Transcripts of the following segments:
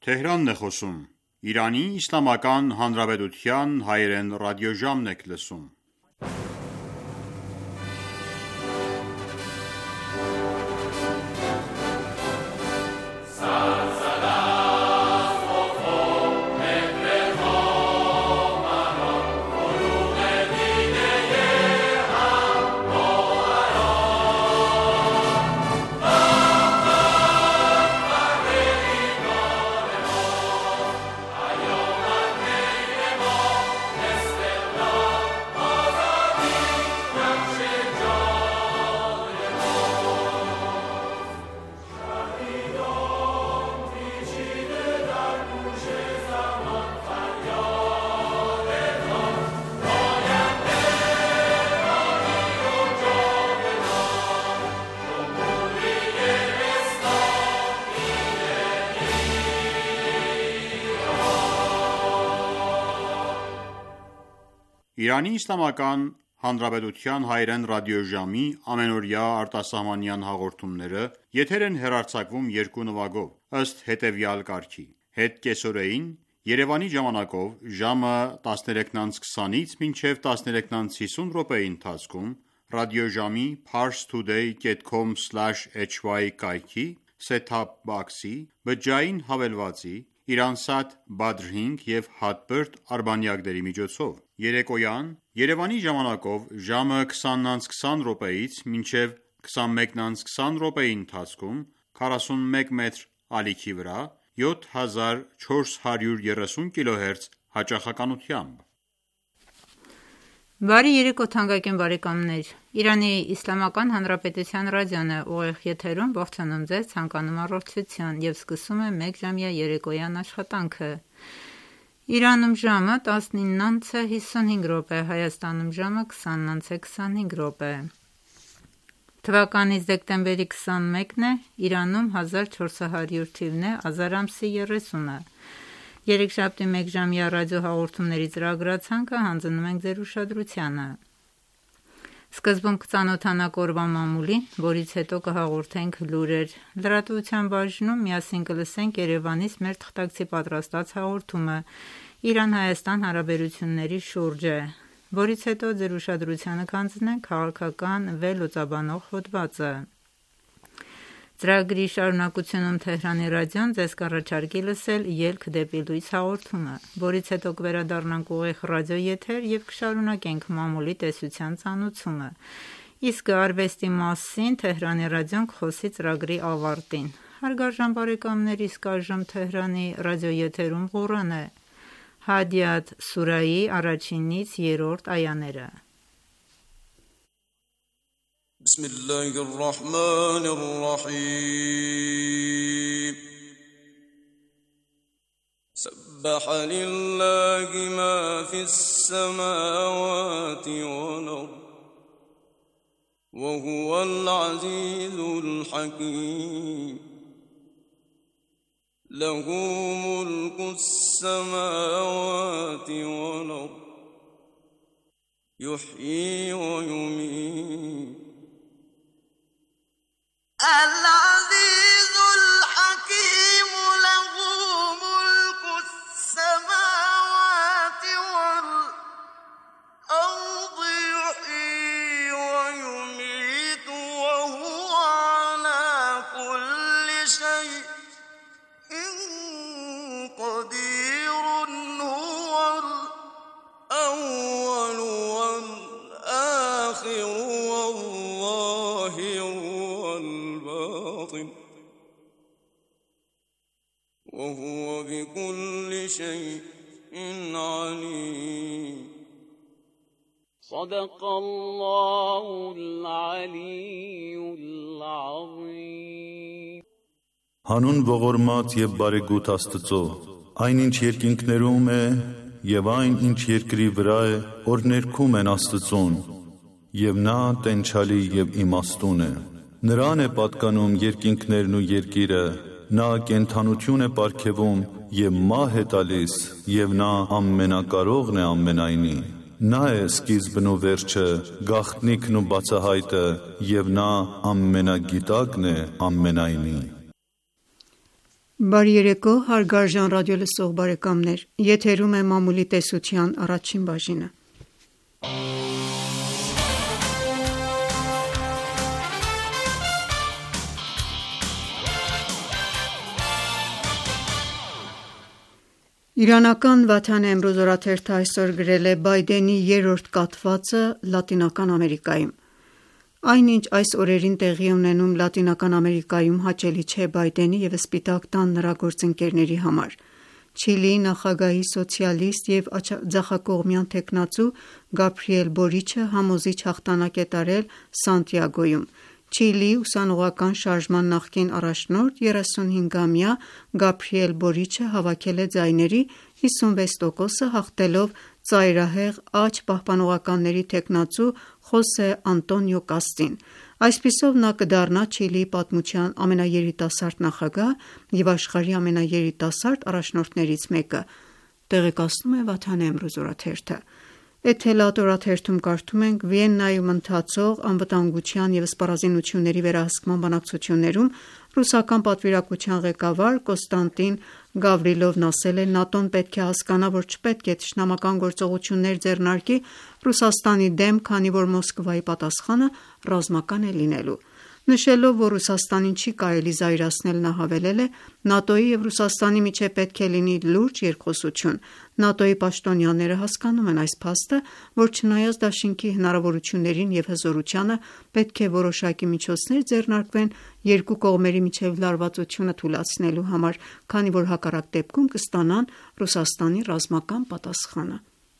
Թեհրանն է խոսում։ Իրանի Իսլամական Հանրապետության հայերեն ռադիոժամն եք լսում։ Իրանի Իսլամական Հանրապետության հայերեն ռադիոժամի ամենօրյա արտասահմանյան հաղորդումները եթեր են հեռարձակվում երկու նվագով, ըստ հետևյալ կարգի. Հետկեսօրեին Երևանի ժամանակով ժամը 13:20-ից մինչև 13:50 րոպեի ընթացքում ռադիոժամի parstoday.com/hy կայքի set-top box-ի բջջային հավելվածի Իրանսատ Badr 5 և Hotbird արբանյակների միջոցով։ Երեկոյան Երևանի ժամանակով ժամը 20:20 րոպեից մինչև 21:20 րոպեի ընթացքում 41 մետր ալիքի վրա 7430 կՀz հաճախականությամբ։ Բարի երեկո թանկագին բարեկամներ, Իրանի Իսլամական Հանրապետության ռադիոն է ուղիղ եթերում, ողջունում ձեզ, ցանկանում առողջություն և սկսում է մեկ ժամյա երեկոյան աշխատանքը։ Իրանում ժամը 19:55 րոպե, Հայաստանում ժամը 20:25 րոպե։ Թվականի դեկտեմբերի 21-ն է, Իրանում 1400 թիվն է, ազար ամսի 30-ը։ Երեքշաբթի մեկ ժամյա ռադիոհաղորդումների ծրագրացանկը հանձնում ենք ձեր ուշադրությանը։ Սկզբում կծանոթանանք օրվա մամուլին, որից հետո կհաղորդենք լուրեր։ Լրատվության բաժնում միասին կլսենք Երևանից մեր թղթակցի պատրաստած հաղորդումը Իրան-Հայաստան հարաբերությունների շուրջ, որից հետո ձեր ուշադրությանը կհանձնենք քաղաքական վերլուծաբանող հոդվածը։ Ծրագրի շարունակությունում Թեհրանի ռադիոն ձեզ կառաջարկի լսել «Ելք դեպի լույս» հաղորդումը, որից հետո կվերադառնանք ուղիղ ռադիոեթեր և կշարունակենք մամուլի տեսության ծանուցումը, իսկ արվեստի մասին Թեհրանի ռադիոն կխոսի ծրագրի ավարտին։ Հարգարժան բարեկամներ, իսկ այժմ Թեհրանի ռադիոեթերում Ղուրան է, Հադիաթ սուրայի 1-ից 3-րդ այաները։ بسم الله الرحمن الرحيم سبح لله ما في السماوات والأرض وهو العزيز الحكيم له ملك السماوات والأرض يحيي ويميت العزيز الحكيم له ملك السماوات والأرض يحيي ويميت وهو على كل شيء قدير هو الأول والآخر والظاهر وهو بكل شيء عليم صدق الله العلي العظيم Հանուն ողորմած և բարեգութ Աստծո, այն ինչ երկինքներում է և այն ինչ երկրի վրա է, որ ներքում են Աստծուն, և նա տենչալի և իմաստուն է։ Նրան է պատկանում երկինքներն ու երկիրը, նա կենդանություն է պարգևում և մահ է տալիս, և նա ամենակարողն է ամենայնի։ Նա է սկիզբն ու վերջը, գաղտնիքն ու բացահայտը, և նա ամենագիտակն է ամենայնի։ Բարի երեկո, հարգարժան ռադիոլսող բարեկամներ, եթերում է մամուլի տեսության առաջին բաժինը։ Իրանական Վաթան Էմրոզ օրաթերթը այսօր գրել է Բայդենի երրորդ կաթվածը Լատինական Ամերիկայում։ Այնինչ այս օրերին տեղի ունենում Լատինական Ամերիկայում հաճելի չէ Բայդենի և Սպիտակ տան նրա գործընկերների համար։ Չիլիի նախագահի սոցիալիստ և ձախակողմյան թեկնածու Գաբրիել Բորիչը համոզիչ հաղթանակ է տարել Սանտիագոյում։ Չիլիի ուսանողական շարժման նախկին առաջնորդ 35-ամյա Գաբրիել Բորիչը հավաքել է ձայների 56%-ը հաղթելով ծայրահեղ աջ պահպանողականների թեկնածու Խոսե Անտոնիո Կաստին։ Այսպիսով նա կդառնա Չիլիի պատմության ամենաերիտասարդ նախագահ և աշխարհի ամենաերիտասարդ առաջնորդներից մեկը, տեղեկացնում է Վաթան Էմրոզ օրաթերթը։ Էթելատ օրաթերթում կարդում ենք. Վիեննայում ընթացող անվտանգության և սպառազինությունների վերահսկման բանակցություններում ռուսական պատվիրակության ղեկավար Կոստանտին Գավրիլովն ասել է. ՆԱՏՕ-ն պետք է հասկանա, որ չպետք է թշնամական գործողություններ ձեռնարկի Ռուսաստանի դեմ, քանի որ Մոսկվայի պատասխանը ռազմական է լինելու։ Նշելով, որ Ռուսաստանին չի կարելի զայրացնել, նա հավելել է. ՆԱՏՕ-ի և Ռուսաստանի միջև պետք է լինի լուրջ երկխոսություն։ ՆԱՏՕ-ի պաշտոնյաները հասկանում են այս փաստը, որ չնայած դաշինքի հնարավորություններին և հզորությանը, պետք է որոշակի միջոցներ ձեռնարկվեն երկու կողմերի միջև լարվածությունը թուլացնելու համար, քանի որ հակառակ դեպքում կստանան Ռուսաստանի ռազմական պատասխանը։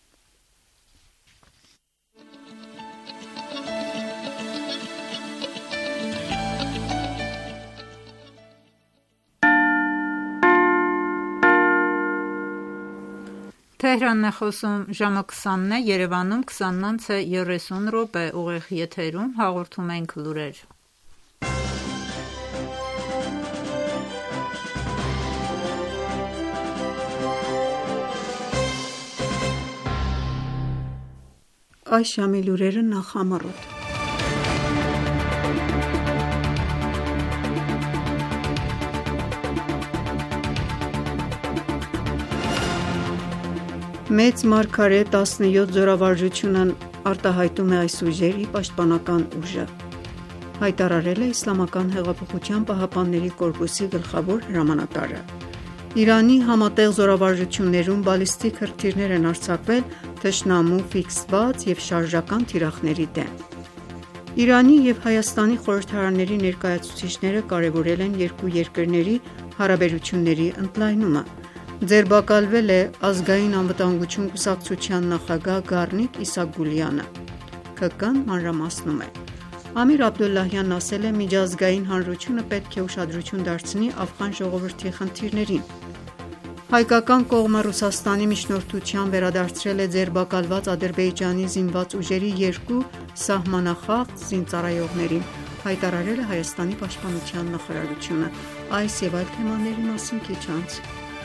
Թեհրանն է խոսում, ժամը 20-ն է, Երևանում 20:30 ուղիղ եթերում հաղորդում ենք լուրեր։ Այս ժամի լուրերը նախ Մեծ մարգարե 17 զորավարժությունն արտահայտում է այս ուժերի պաշտպանական ուժը, հայտարարել է Իսլամական հեղափոխության պահապանների կորպուսի գլխավոր հրամանատարը։ Իրանի համատեղ զորավարժություններում բալիստիկ հրթիռներ են արձակվել թշնամու ֆիքսված և շարժական թիրախների դեմ։ Իրանի և Հայաստանի խորհրդարանների ներկայացուցիչները կարևորել են երկու երկրների հարաբերությունների ընդլայնումը։ Ձերբակալվել է Ազգային անվտանգություն կուսակցության նախագահ Գառնիկ Իսագուլյանը։ ՔԿ-ն մանրամասնում է։ Ամիր Աբդոլլահյանն ասել է. միջազգային հանրությունը պետք է ուշադրություն դարձնի աֆղան ժողովրդի խնդիրներին։ Հայկական կողմը Ռուսաստանի միջնորդությամբ վերադարձրել է ձերբակալված Ադրբեջանի զինված ուժերի երկու սահմանախախտ զինծառայողներին, հայտարարել է Հայաստանի պաշտպանության նախարարությունը։ Այս և այլ թեմաների մասին քիչ անց։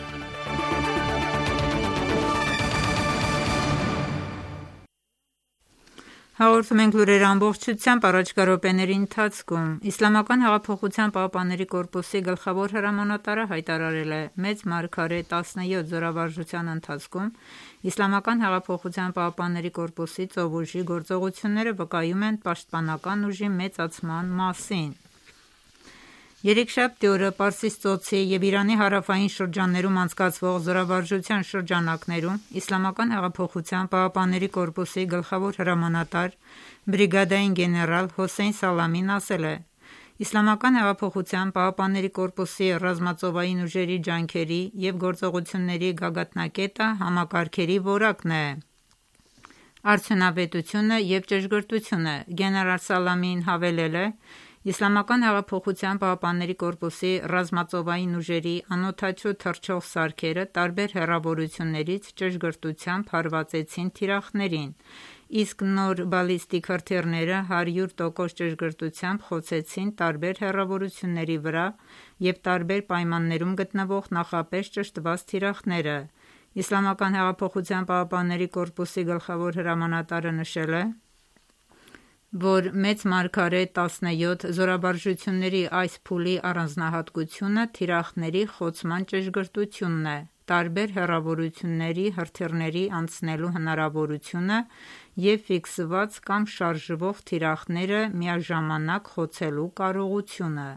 Հաղորդում ենք լուրեր ամբողջությամբ առաջիկա րոպեների ընթացքում։ Իսլամական հեղափոխության պահապանների կորպուսի գլխավոր հրամանատարը հայտարարել է. մեծ մարգարե 17 զորավարժության ընթացքում Իսլամական հեղափոխության պահապանների կորպուսի ծովուժի գործողությունները վկայում են պաշտպանական ուժի մեծացման մասին։ Երեքշաբթի օրը Պարսից ծոցի և Իրանի հարավային շրջաններում անցկացվող զորավարժության շրջանակներում Իսլամական հեղափոխության պահապանների կորպուսի գլխավոր հրամանատար բրիգադային գեներալ Հոսեյն Սալամին ասել է. Իսլամական հեղափոխության պահապանների կորպուսի ռազմածովային ուժերի ջանքերի և գործողությունների գագաթնակետը համակարգերի որակն է, արդյունավետությունը և ճշգրտությունը։ Գեներալ Սալամին հավելել է. Իսլամական հեղափոխության պահապանների կորպուսի ռազմածովային ուժերի անօդաչու թռչող սարքերը տարբեր հեռավորություններից ճշգրտությամբ հարվածեցին թիրախներին, իսկ նոր բալիստիկ հրթիռները 100% ճշգրտությամբ խոցեցին տարբեր հեռավորությունների վրա և տարբեր պայմաններում գտնվող նախապես ճշտված թիրախները։ Իսլամական հեղափոխության պահապանների կորպուսի գլխավոր հրամանատարը նշել է. որ մեծ մարգարե 17 զորավարժությունների այս փուլի առանձնահատկությունը թիրախների խոցման ճշգրտությունն է, տարբեր հեռավորությունների հրթիռների անցնելու հնարավորությունը և ֆիքսված կամ շարժվող թիրախները միաժամանակ խոցելու կարողությունը։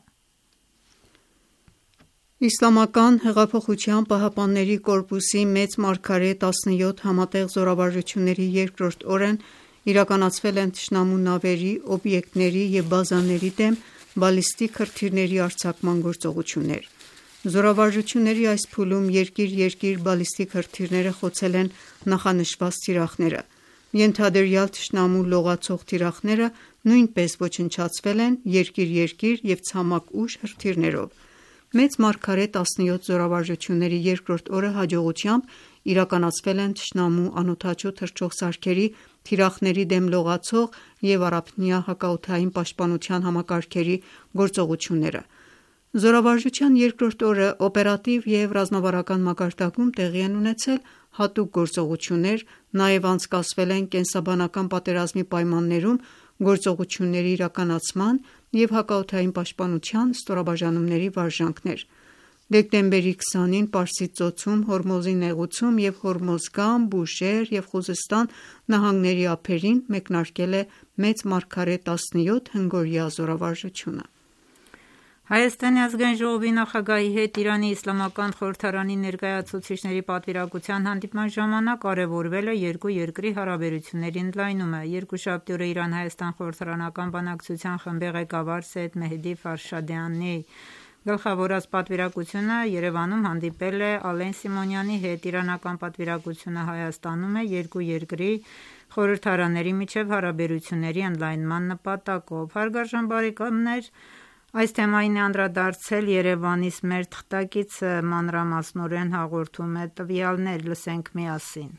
Իսլամական հեղափոխության պահապանների կորպուսի մեծ մարգարե 17 համատեղ զորավարժությունների երկրորդ օրն իրականացվել են թշնամու նավերի, օբյեկտների և բազաների դեմ բալիստիկ հրթիռների արձակման գործողություններ։ Զորավարժությունների այս փուլում երկիր-երկիր բալիստիկ հրթիռները խոցել են նախանշված թիրախները։ Ենթադրյալ թշնամու լողացող թիրախները նույնպես ոչնչացվել են երկիր-երկիր և ցամաք ուժ հրթիռներով։ Մեծ մարգարե 17 զորավարժությունների երկրորդ օրը հաջողությամբ իրականացվել են թշնամու անօդաչու թռչող սարքերի թիրախների դեմ լողացող և առափնյա հակաօդային պաշտպանության համակարգերի գործողությունները։ Զորավարժության երկրորդ օրը օպերատիվ և ռազմավարական մակարդակում տեղի են ունեցել հատուկ գործողություններ, նաև անցկացվել են կենսաբանական պատերազմի պայմաններում գործողությունների իրականացման և հակաօդային պաշտպանության ստորաբաժանումների վարժանքներ։ Դեկտեմբերի 20-ին Պարսից ծոցում Հորմուզի նեղուցում և Հորմոզգան, Բուշեհր և Խուզստան նահանգների ափերին մեկնարկել է մեծ մարգարե 17 հնգօրյա զորավարժությունը։ Հայաստանի ազգային ժողովի նախագահի հետ Իրանի Իսլամական Խորհրդարանի ներկայացուցիչների պատվիրակության հանդիպման ժամանակ կարևորվել է երկու երկրի հարաբերությունների ընդլայնումը։ Երկուշաբթի օրը Իրան-Հայաստան խորհրդարանական բանակցության խմբի ղեկավար Սեյեդ Մեհդի Ֆարշադյանի գլխավորած պատվիրակությունը Երևանում հանդիպել է Ալեն Սիմոնյանի հետ։ Իրանական պատվիրակությունը Հայաստանում է երկու երկրի խորհրդարանների միջև հարաբերությունների ընդլայնման նպատակով։ Հարգարժան բարեկամներ, այս թեմային է անդրադարձել Երևանից մեր թղթակիցը, մանրամասնորեն հաղորդում է տվյալներ, լսենք միասին։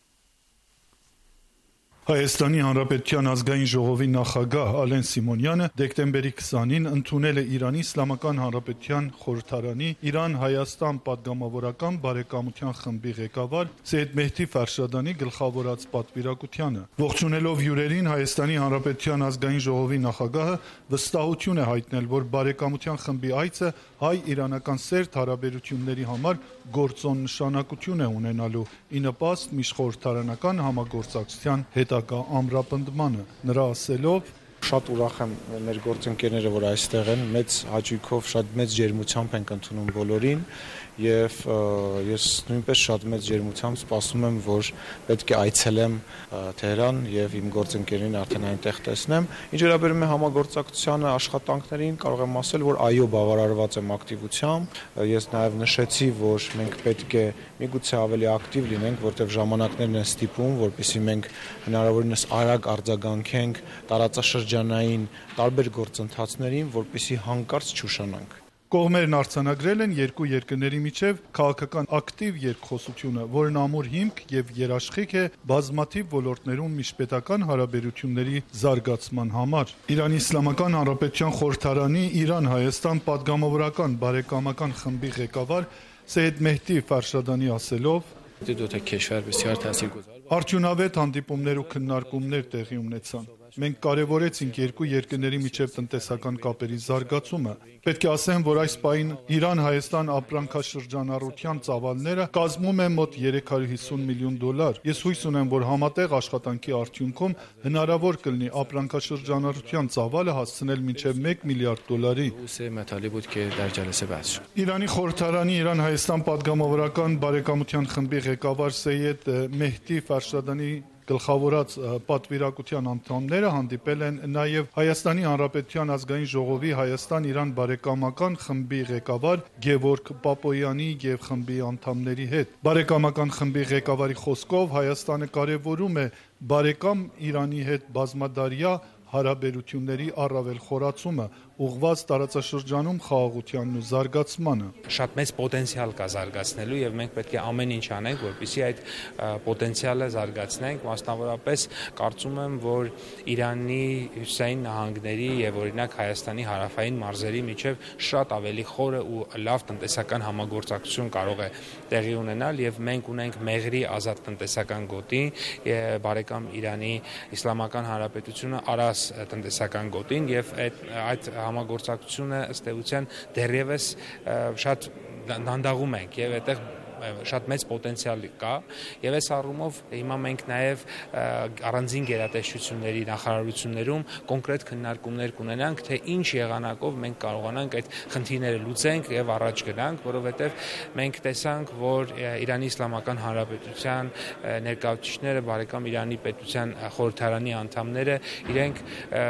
Հայաստանի Հանրապետության ազգային ժողովի նախագահ Ալեն Սիմոնյանը դեկտեմբերի 20-ին ընդունել է Իրանի Իսլամական Հանրապետության խորհրդարանի Իրան-Հայաստան պատգամավորական բարեկամության խմբի ղեկավար Սեյեդ Մեհդի Ֆարշադանի գլխավորած պատվիրակությանը։ Ողջունելով հյուրերին, Հայաստանի Հանրապետության ազգային ժողովի նախագահը վստահություն է հայտնել, որ բարեկամության խմբի այցը հայ-իրանական սերտ հարաբերությունների համար գործոն նշանակություն է ունենալու ի նպաստ միջխորհրդարանական համագործակցության հետագա ամրապնդմանը։ Նրա ասելով. Շատ ուրախ եմ մեր գործընկերները, որ այստեղ են, մեծ հաճույքով, շատ մեծ ջերմությամբ ենք ընդունում բոլորին եւ ես նույնպես շատ մեծ ջերմությամբ սպասում եմ, որ պետք է այցելեմ Թեհրան եւ իմ գործընկերներին արդեն այնտեղ տեսնեմ։ Ինչ վերաբերում է համագործակցությանը, աշխատանքներին, կարող եմ ասել, որ այո, բավարարված եմ ակտիվությամբ։ Ես նաեւ նշեցի, որ մենք պետք է միգուցե ավելի ակտիվ լինենք, որտեղ ժամանակներն են ստիպում, որպեսզի մենք հնարավորինս արագ արձագանքենք տարածաշրջանային տարբեր գործընթացներին, որպեսզի հանկարծ չուշանանք։ Կողմերն արձանագրել են երկու երկրների միջև քաղաքական ակտիվ երկխոսությունը, որն ամուր հիմք եւ երաշխիք է բազմաթիվ ոլորտներում միջպետական հարաբերությունների զարգացման համար։ Իրանի Իսլամական Հանրապետության խորհրդարանի Իրան-Հայաստան պատգամավորական բարեկամական խմբի ղեկավար Սեյեդ Մեհդի Ֆարշադանի ասելով. Արդյունավետ հանդիպումներ ու քննարկումներ տեղի ունեցան։ Մենք կարևորեցինք երկու երկրների միջև տնտեսական կապերի զարգացումը։ Պետք է ասեմ, որ այս պահին Իրան-Հայաստան ապրանքաշրջանառության ծավալները կազմում են մոտ $350 միլիոն։ Ես հույս ունեմ, որ համատեղ աշխատանքի արդյունքում հնարավոր կլինի ապրանքաշրջանառության ծավալը հասցնել մինչև $1 միլիարդ։ Իրանի խորհրդարանի Իրան-Հայաստան պատգամավորական բարեկամության խմբի ղեկավար Սեյեդ Մեհդի Ֆարշադանի գլխավորած պատվիրակության անդամները հանդիպել են նաև Հայաստանի Հանրապետության ազգային ժողովի Հայաստան-Իրան բարեկամական խմբի ղեկավար Գևորգ Պապոյանի եւ խմբի անդամների հետ։ Բարեկամական խմբի ղեկավարի խոսքով Հայաստանը կարևորում է բարեկամ Իրանի հետ բազմադարյա հարաբերությունների առավել խորացումը, ուղղված տարածաշրջանում խաղաղությանն ու զարգացմանը։ Շատ մեծ պոտենցիալ կա զարգացնելու եւ մենք պետք է ամեն ինչ անենք, որպեսզի այդ պոտենցիալը զարգացնենք, մասնավորապես կարծում եմ, որ Իրանի հյուսիսային նահանգների եւ օրինակ Հայաստանի հարավային մարզերի միջև շատ ավելի խորը ու լավ տնտեսական համագործակցություն կարող է տեղի ունենալ եւ մենք ունենք Մեղրի ազատ տնտեսական գոտի, բարեկամ Իրանի Իսլամական Հանրապետությունը Արաս տնտեսական գոտին եւ այդ համագործակցությունը ըստ էության դեռևս շատ դանդաղում ենք եւ այդտեղ շատ մեծ պոտենցիալ կա եւ այս առումով հիմա մենք նաեւ առանձին գերատեսչությունների նախարարություններում կոնկրետ քննարկումներ կունենանք, թե ինչ եղանակով մենք կարողանանք այդ խնդիրները լուծենք եւ առաջ գնանք, որովհետեւ մենք տեսանք, որ Իրանի Իսլամական Հանրապետության ներկայացուցիչները, բարեկամ Իրանի պետության խորհրդարանի անդամները իրենք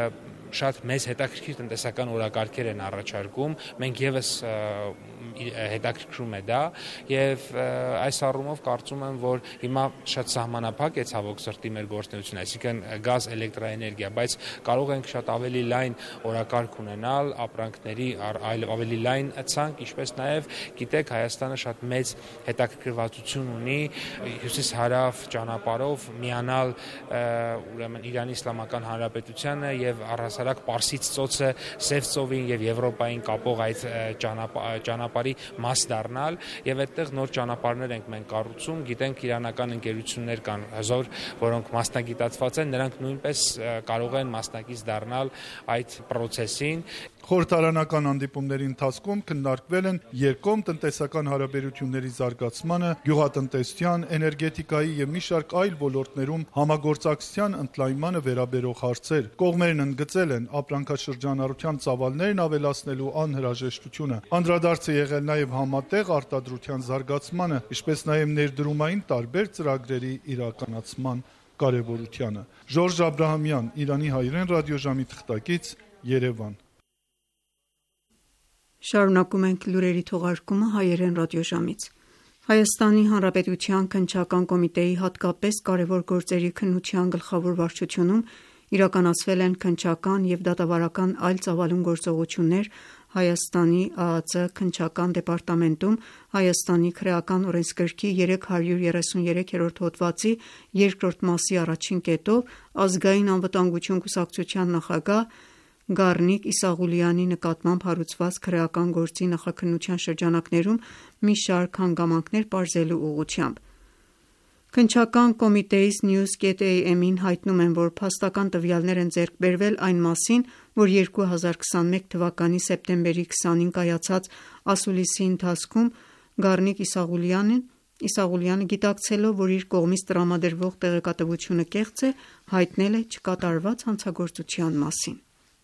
շատ մեծ հետաքրքիր տնտեսական օրակարգեր են առաջարկում, մենք եւս հետաքրքրում է դա եւ այս առումով կարծում եմ, որ հիմա շատ սահմանափակ է ցավոք սրտի մեր գործունեությունը, այսինքն գազ, էլեկտրաէներգիա, բայց կարող ենք շատ ավելի լայն օրակարգ ունենալ, ապրանքների ավելի լայն ցանկ, ինչպես նաեւ գիտեք, Հայաստանը շատ մեծ հետաքրքրվածություն ունի հյուսիս-հարավ ճանապարհով միանալ ուրեմն Իրանի Իսլամական Հանրապետությանը եւ առհասարակ Պարսից ծոցը Սև ծովին եւ Եվրոպային կապող այդ ճանապարհի մաս դառնալ եւ այդտեղ նոր ճանապարհներ ենք մենք կառուցում, գիտենք իրանական ընկերություններ կան հզոր, որոնք մասնագիտացված են, նրանք նույնպես կարող են մասնակից դառնալ այդ process-ին։ Խորհրդարանական հանդիպումների ընթացքում քննարկվել են երկկողմ տնտեսական հարաբերությունների զարգացմանը, գյուղատնտեսության, էներգետիկայի եւ մի շարք այլ ոլորտներում համագործակցության ընդլայնմանը վերաբերող հարցեր։ Կողմերն ընդգծել են ապրանքաշրջանառության ծավալներն ավելացնելու անհրաժեշտությունը։ Անդրադարձը եղել նաեւ համատեղ արտադրության զարգացմանը, ինչպես նաեւ ներդրումային տարբեր ծրագրերի իրականացման կարևորությանը։ Ժորժ Աբրահամյան, Իրանի հայրեն ռադիոժամի թղթակից, Երևան։ Շարունակում ենք լուրերի թողարկումը հայերեն ռադիոժամից։ Հայաստանի Հանրապետության քննչական կոմիտեի հատկապես կարևոր գործերի քննության գլխավոր վարչությունում իրականացվել են քննչական եւ դատավարական այլ ծավալուն գործողություններ Հայաստանի ԱԱԾ քննչական դեպարտամենտում Հայաստանի քրեական օրենսգրքի 333-րդ հոդվածի 2-րդ մասի առաջին կետով ազգային անվտանգություն կուսակցության նախագահ Գառնիկ Իսաղուլյանի նկատմամբ հարուցված քրեական գործի նախաքննության շրջանակներում մի շարք հանգամանքներ պարզելու ուղղությամբ։ Քննչական կոմիտեից News.am-ին հայտնում են, որ փաստական տվյալներ են ձեռք բերվել այն մասին, որ 2021 թվականի սեպտեմբերի 20-ին կայացած ասուլիսի ընթացքում Գառնիկ Իսաղուլյանը գիտակցելով, որ իր կողմից տրամադրվող տեղեկատվությունը կեղծ է, հայտնել է չկատարված հանցագործության մասին։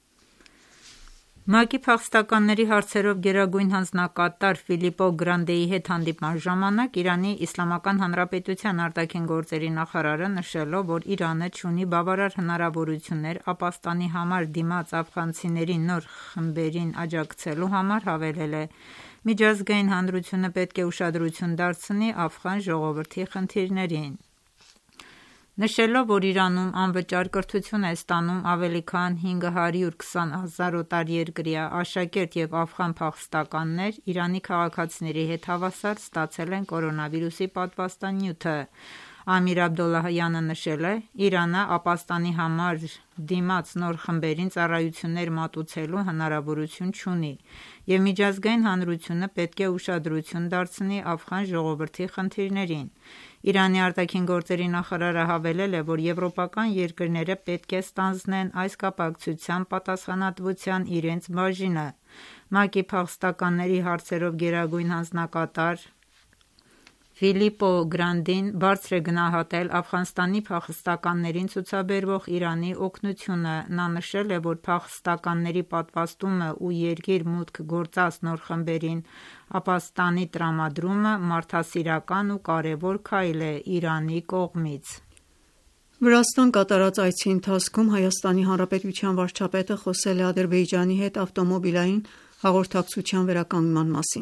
ՄԱԿ-ի փախստականների հարցերով գերագույն հանձնակատար Ֆիլիպպո Գրանդեի հետ հանդիպման ժամանակ Իրանի Իսլամական Հանրապետության արտաքին գործերի նախարարը նշելով, որ Իրանը չունի բավարար հնարավորություններ Ապաստանի համար դիմաց աֆղանցիների նոր խմբերին աջակցելու համար հավելել է. Միջազգային հանրությունը պետք է ուշադրություն դարձնի աֆղան ժողովրդի խնդիրներին։ Նշելով, որ Իրանում անվճար կրթություն է ստանում ավելի քան 520,000 օտարերկրյա աշակերտ եւ աֆղան փախստականներ, Իրանի քաղաքացիների հետ հավասար ստացել են կորոնավիրուսի պատվաստանյութը։ Ամիր Աբդոլլահյանը նշել է. Իրանը Ապաստանի համար դիմաց նոր խմբերին ծառայություններ մատուցելու հնարավորություն չունի եւ միջազգային հանրությունը պետք է ուշադրություն դարձնի աֆղան ժողովրդի խնդիրներին։ Իրանի արտաքին գործերի նախարարը հավելել է, որ եվրոպական երկրները պետք է ստանձնեն այս կապակցությամբ պատասխանատվության իրենց բաժինը։ ՄԱԿ-ի փախստականների հարցերով գերագույն հանձնակատար Ֆիլիպպո Գրանդին բարձր է գնահատել Աֆղանստանի փախստականներին ցուցաբերվող Իրանի օգնությունը։ Նա նշել է, որ փախստականների պատվաստումը ու երկիր մուտք գործած նոր խմբերին Ապաստանի տրամադրումը մարդասիրական ու կարևոր քայլ է Իրանի կողմից։ Վրաստան կատարած այցի ընթացքում Հայաստանի Հանրապետության վարչապետը խոսել է Ադրբեջանի հետ ավտոմոբիլային հաղորդակցության վերականգնման մասին։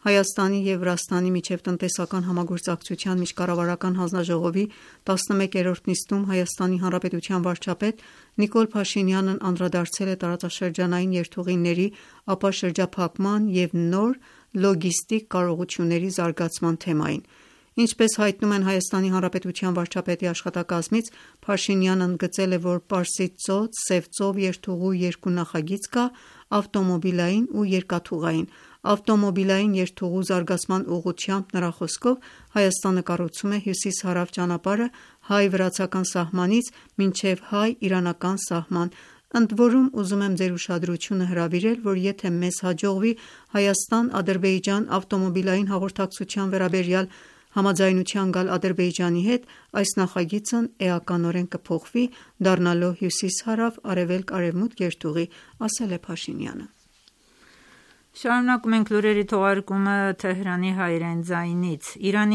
Հայաստանի և Վրաստանի միջև տնտեսական համագործակցության միջկառավարական հանձնաժողովի 11-րդ նիստում Հայաստանի Հանրապետության վարչապետ Նիկոլ Փաշինյանն անդրադարձել է տարածաշրջանային երթուղիների ապաշրջափակման և նոր լոգիստիկ կարողությունների զարգացման թեմային։ Ինչպես հայտնում են Հայաստանի Հանրապետության վարչապետի աշխատակազմից, Փաշինյանն ընդգծել է, որ Պարսից ծոց – Սև ծով երթուղու երկու նախագիծ կա՝ ավտոմոբիլային ու երկաթուղային։ Ավտոմոբիլային երթուղու զարգացման ուղղությամբ նրա խոսքով Հայաստանը կառուցում է հյուսիս-հարավ ճանապարհը հայ-վրացական սահմանից մինչև հայ-իրանական սահման։ Ընդ որում, ուզում եմ ձեր ուշադրությունը հրավիրել, որ եթե մեզ հաջողվի Հայաստան-Ադրբեջան ավտոմոբիլային հաղորդակցության վերաբերյալ համաձայնության գալ Ադրբեջանի հետ, այս նախագիծն էականորեն կփոխվի, դառնալով հյուսիս-հարավ, արևելք-արևմուտք երթուղի, ասել է Փաշինյանը։ Շարունակում ենք լուրերի թողարկումը Թեհրանի հայերեն ձայնից։ Իրանի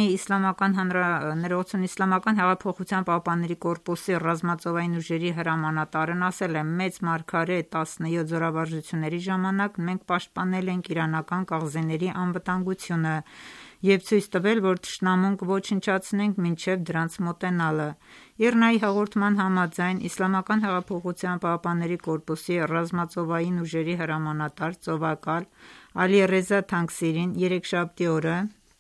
Իսլամական հեղափոխության պահապանների կորպուսի ռազմածովային ուժերի հրամանատարն ասել է. «Մեծ մարգարե 17 զորավարժությունների ժամանակ մենք պաշտպանել ենք իրանական կղզիների անվտանգությունը և ցույց տվել, որ թշնամուն կոչնչացնենք մինչև դրանց մոտենալը»։ ԻՌՆԱ-ի հաղորդման համաձայն Իսլամական հեղափոխության պահապանների կորպուսի ռազմածովային ուժերի հրամանատար ծովակալ Ալիռեզա Թանկսիրին երեքշաբթի օրը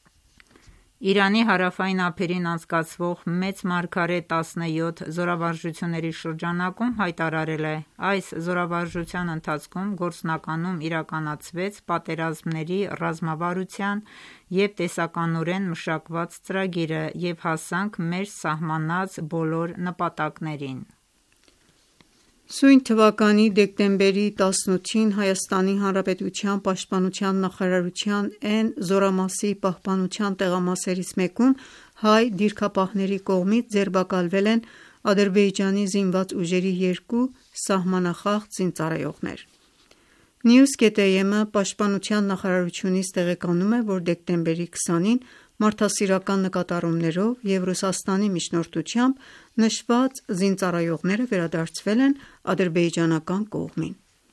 Իրանի հարավային ափերին անցկացվող Մեծ մարգարե 17 զորավարժությունների շրջանակում հայտարարել է. «Այս զորավարժության ընթացքում գործնականում իրականացվեց պատերազմների ռազմավարության և տեսականորեն մշակված ծրագիրը և հասանք մեր սահմանած բոլոր նպատակներին»։ Սույն թվականի դեկտեմբերի 18-ին Հայաստանի Հանրապետության պաշտպանության նախարարության N զորամասի պահպանության տեղամասերից մեկում հայ դիրքապահների կողմից ձերբակալվել են Ադրբեջանի զինված ուժերի 2 սահմանախախտ զինծառայողներ։ News.am-ը պաշտպանության նախարարությունից տեղեկանում է, որ դեկտեմբերի 20-ին մարդասիրական նկատառումներով և Ռուսաստանի միջնորդությամբ նշված զինծառայողները վերադարձվել են ադրբեջանական կողմին։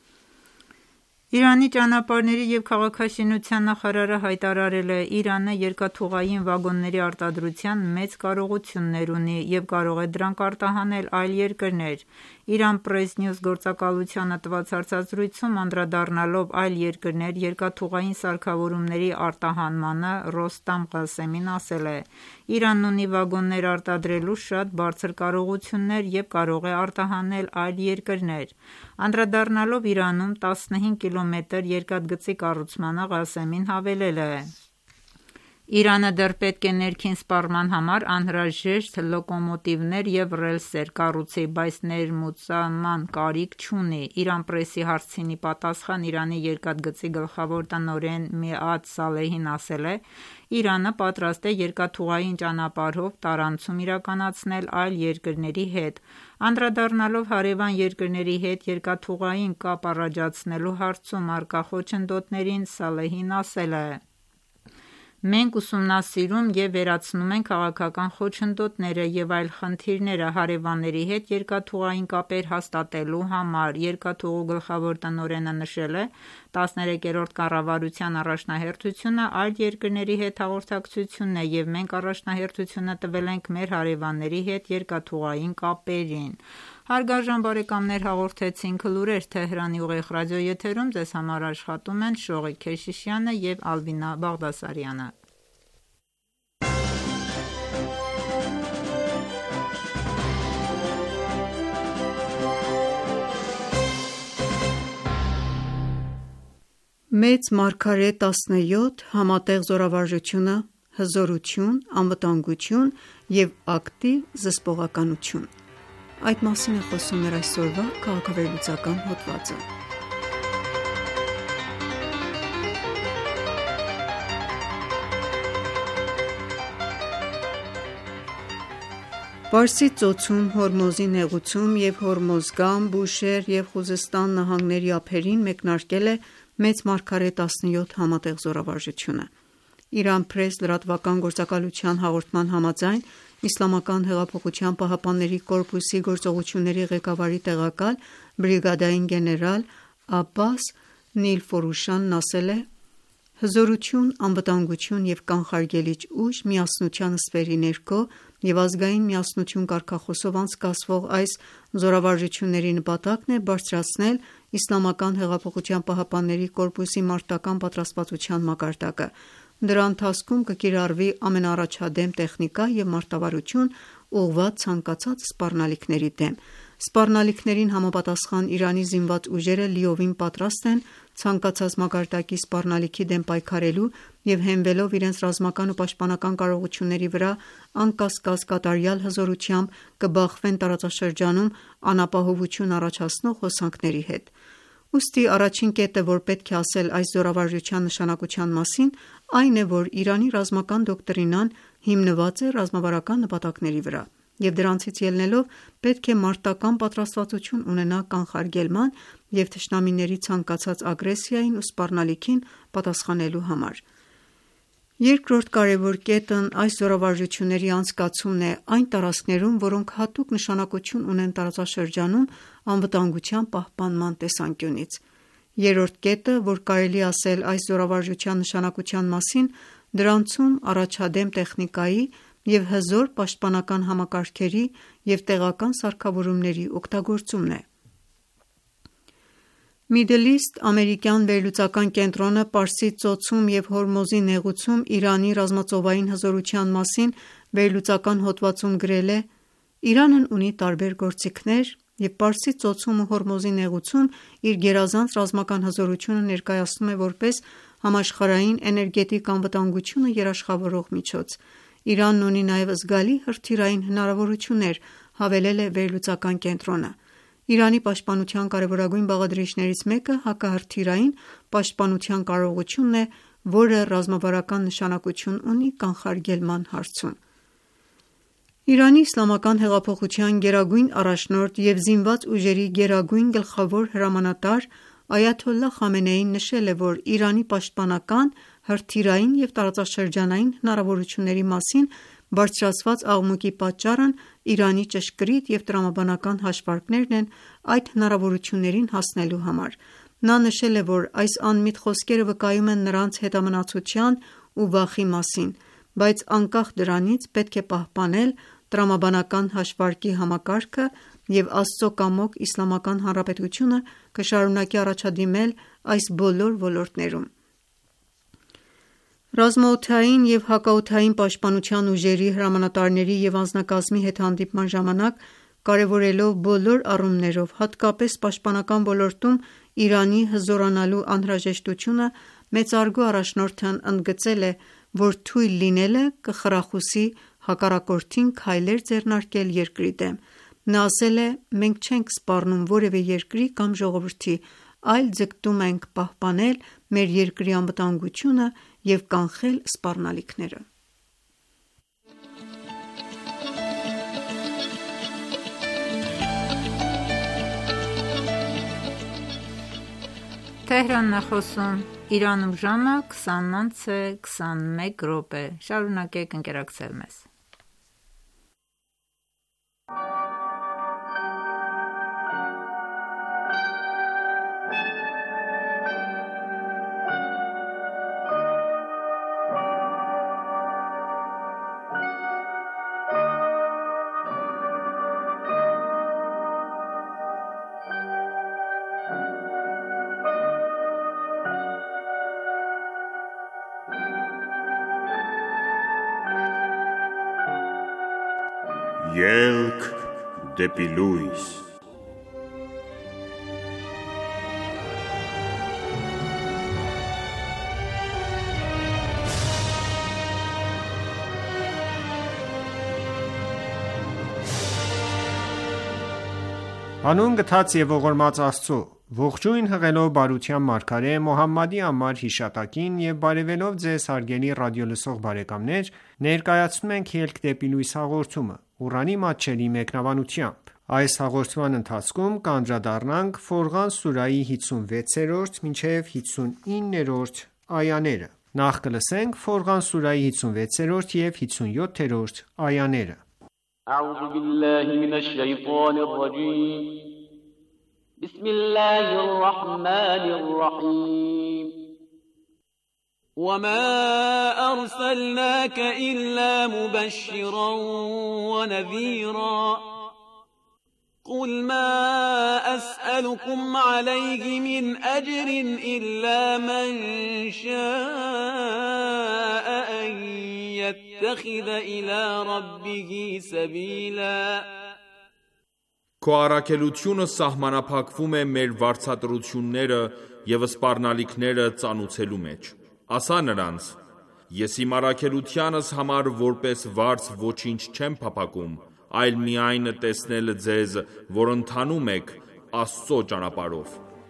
Իրանի ճանապարհների և քաղաքաշինության նախարարը հայտարարել է. «Իրանը երկաթուղային վագոնների արտադրության մեծ կարողություններ ունի և կարող է դրանք արտահանել այլ երկրներ»։ Iran Press News գործակալությանը տված հարցազրույցում անդրադառնալով այլ երկրներ երկաթուղային սարքավորումների արտահանմանը, Ռոստամ Ղասեմին ասել է. «Իրանն ունի վագոններ արտադրելու շատ բարձր կարողություններ և կարող է արտահանել այլ երկրներ»։ Անդրադառնալով Իրանում 15 կիլոմետր երկաթգծի կառուցմանը, Ղասեմին հավելել է. «Իրանը դեռ պետք է ներքին սպառման համար անհրաժեշտ լոկոմոտիվներ և ռելսեր կառուցի, բայց ներմուծման կարիք չունի»։ Iran Press-ի հարցին ի պատասխան Իրանի երկաթգծի գլխավոր տնօրեն Միադ Սալեհին ասել է. «Իրանը պատրաստ է երկաթուղային ճանապարհով տարանցում իրականացնել այլ երկրների հետ»։ Անդրադառնալով հարևան երկրների հետ երկաթուղային կապ առաջացնելու հարցում առկա խոչընդոտներին, Սալեհին ասել է. «Մենք ուսումնասիրում և վերացնում ենք քաղաքական խոչընդոտները և այլ խնդիրները հարևանների հետ երկաթուղային կապեր հաստատելու համար»։ Երկաթուղու գլխավոր տնօրենը նշել է. «13-րդ կառավարության առաջնահերթությունը այլ երկրների հետ հաղորդակցությունն է և մենք առաջնահերթությունը տվել ենք մեր հարևանների հետ երկաթուղային կապերին»։ Հարգարժան բարեկամներ, հաղորդեցինք լուրեր Թեհրանի ուղիղ ռադիոեթերում, ձեզ համար աշխատում են Շողիկ Քեշիշյանը և Ալվինա Բաղդասարյանը։ Մեծ մարգարե 17 համատեղ զորավարժությունը, հզորություն, անվտանգություն և ակտիվ զսպողականություն։ Այդ մասին է խոսում մեր այսօրվա քաղաքավերլուծական հոդվածը։ Պարսից ծոցում Հորմոզի նեղուցում և Հորմոզգան, Բուշեհր և Խուզեստան նահանգների ափերին մեկնարկել է Մեծ մարգարե 17 համատեղ զորավարժությունը։ Iran Press լրատվական գործակալության հաղորդման համաձայն Իսլամական հեղափոխության պահապանների կորպուսի գործողությունների ղեկավարի տեղակալ բրիգադային գեներալ Աբբաս Նիլֆորուշանն ասել է. Հզորություն, անվտանգություն և կանխարգելիչ ուժ միասնության ստվերի ներքո և ազգային միասնություն կարգախոսով անցկացվող այս զորավարժությունների նպատակն է բարձրացնել Իսլամական հեղափոխության պահապանների կորպուսի մարտական պատրաստվածության մակարդակը։ Դրա ընթացքում կկիրառվի ամենաառաջադեմ տեխնիկա և մարտավարություն՝ ուղղված ցանկացած սպառնալիքների դեմ։ Սպառնալիքներին համապատասխան Իրանի զինված ուժերը լիովին պատրաստ են ցանկացած մակարդակի սպառնալիքի դեմ պայքարելու և հենվելով իրենց ռազմական ու պաշտպանական կարողությունների վրա անկասկած կատարյալ հզորությամբ կբախվեն տարածաշրջանում անապահովություն առաջացնող հոսանքների հետ։ Ուստի առաջին կետը, որ պետք է ասել այս զորավարժության նշանակության մասին, այն է, որ Իրանի ռազմական դոկտրինան հիմնված է ռազմավարական նպատակների վրա, և դրանցից ելնելով պետք է մարտական պատրաստվածություն ունենա կանխարգելման և թշնամիների ցանկացած ագրեսիային ու սպառնալիքին պատասխանելու համար։ Երկրորդ կարևոր կետն այս զորավարժությունների անցկացումն է այն տարածքներում, որոնք հատուկ նշանակություն ունեն տարածաշրջանում անվտանգության պահպանման տեսանկյունից։ Երրորդ կետը, որ կարելի է ասել այս զորավարժության նշանակության մասին, դրանցում առաջադեմ տեխնիկայի և հզոր պաշտպանական համակարգերի և տեղական սարքավորումների օգտագործումն է։ Middle East ամերիկյան վերլուծական կենտրոնը Պարսից ծոցում և Հորմուզի նեղուցում Իրանի ռազմածովային հզորության մասին վերլուծական հոդվածում գրել է. «Իրանն ունի տարբեր գործիքներ և Պարսից ծոցում ու Հորմուզի նեղուցում իր գերազանց ռազմական հզորությունը ներկայացնում է որպես համաշխարհային էներգետիկ անվտանգությունը երաշխավորող միջոց։ Իրանն ունի նաև զգալի հրթիռային հնարավորություններ», հավելել է վերլուծական կենտրոնը։ Իրանի պաշտպանության կարևորագույն բաղադրիչներից մեկը հակահրթիռային պաշտպանության կարողությունն է, որը ռազմավարական նշանակություն ունի կանխարգելման հարցում։ Իրանի իսլամական հեղափոխության գերագույն առաջնորդ և զինված ուժերի գերագույն գլխավոր հրամանատար Այաթոլլահ Խամենեին նշել է, որ Իրանի պաշտպանական, հրթիռային և տարածաշրջանային հնարավորությունների մասին բարձրացված աղմուկի պատճառն Իրանի ճշգրիտ և տրամաբանական հաշվարկներն են այդ հնարավորություններին հասնելու համար։ Նա նշել է, որ այս անմիտ խոսքերը վկայում են նրանց հետամնացության ու վախի մասին, բայց անկախ դրանից պետք է պահպանել տրամաբանական հաշվարկի համակարգը և Աստծո կամոք Իսլամական Հանրապետությունը կշարունակի առաջադիմել այս բոլոր ոլորտներում։ Ռազմաօդային և հակաօդային պաշտպանության ուժերի հրամանատարների և անձնակազմի հետ հանդիպման ժամանակ կարևորելով բոլոր առումներով, հատկապես պաշտպանական ոլորտում Իրանի հզորանալու անհրաժեշտությունը, մեծարգո առաջնորդն ընդգծել է, որ թույլ լինելը կխրախուսի հակառակորդին քայլեր ձեռնարկել երկրի դեմ։ Նա ասել է. «Մենք չենք սպառնում որևէ երկրի կամ ժողովրդի, այլ ձգտում ենք պահպանել մեր երկրի անվտանգությունը և կանխել սպառնալիքները»։ Իրանում ժամը 20:21 Շարունակեք ընկերակցել մեզ։ Ելք դեպի լույս։ Հանուն գթած և ողորմած Աստծո, ողջույն հղելով բարության մարգարե Մոհամմադի անմար հիշատակին եւ բարեւելով Ձեզ հարգելի ռադիոլսող բարեկամներ, ներկայացնում ենք «Ելք դեպի լույս» հաղորդումը, Ղուրանի մատչելի մեկնաբանությամբ: Այս հաղորդման ընթացքում կանդրադառնանք Ֆորղան սուրահի 56-59-րդ այաներ: Ֆորղան սուրահի 56 և 57-րդ այաներ أعوذ بالله من الشيطان الرجيم بسم الله الرحمن الرحيم وما أرسلناك إلا مبشرا ونذيرا قل ما أسألكم عليه من أجر إلا من شاء أن يتخذ إلى ربه سبيلا Քո առաքելությունը սահմանափակվում է մեր վարձատրությունները և սպառնալիքները ծանուցելու մեջ։ Ասա նրանց. Ես իմ առաքելությանս համար որպես վարձ ոչինչ չեմ փափագում, այլ միայն տեսնել ձեզ, որ ընթանում եք Աստծո ճանապարհով։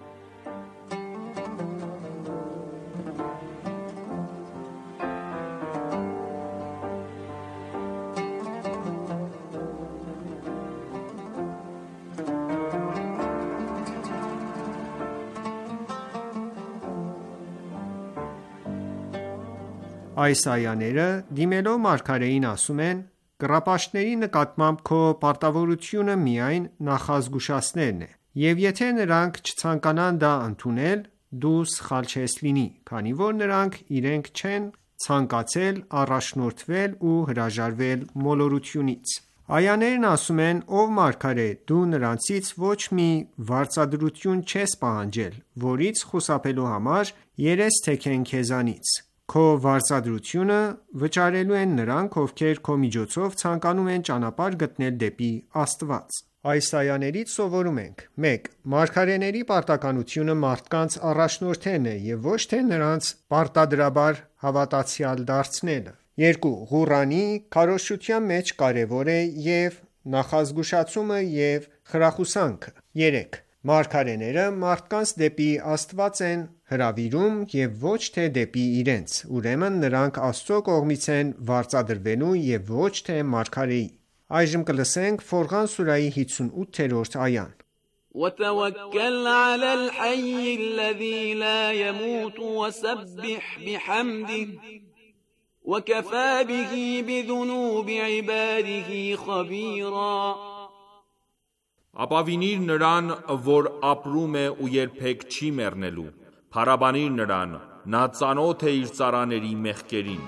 Այս այաները դիմելով մարգարեին ասում են. կռապաշտների նկատմամբ քո պարտավորությունը միայն նախազգուշացնելն է, և եթե նրանք չցանկանան դա ընդունել, դու սխալ չես լինի, քանի որ նրանք իրենք չեն ցանկացել առաջնորդվել ու հրաժարվել մոլորությունից։ Այաներն ասում են. ով մարգարե, դու նրանցից ոչ մի վարձատրություն չես պահանջել, որից խուսափելու համար երես թեքեն քեզանից։ Քո վարձատրությունը վճարելու են նրանք, ովքեր քո միջոցով ցանկանում են ճանապարհ գտնել դեպի Աստված։ Այս այաներից սովորում ենք. 1. Մարգարեների պարտականությունը մարդկանց առաջնորդելն է և ոչ թե նրանց պարտադրաբար հավատացյալ դարձնելը։ 2. Ղուրանի քարոզչության մեջ կարևոր է և նախազգուշացումը և խրախուսանքը։ 3. Մարգարեները մարդկանց դեպի Աստված են հրավիրում և ոչ թե դեպի իրենց, ուրեմն նրանք Աստծո կողմից են վարձատրվելու և ոչ թե մարգարեի։ Ֆորղան սուրահի 58-րդ այա وتوكل على الحي الذي لا يموت وسبح بحمده وكفى به بذنوب عباده خبيرا Ապավինիր նրան, որ ապրում է ու երբեք չի մեռնելու, փառաբանիր նրան, նա ծանոթ է իր ծառաների մեղքերին։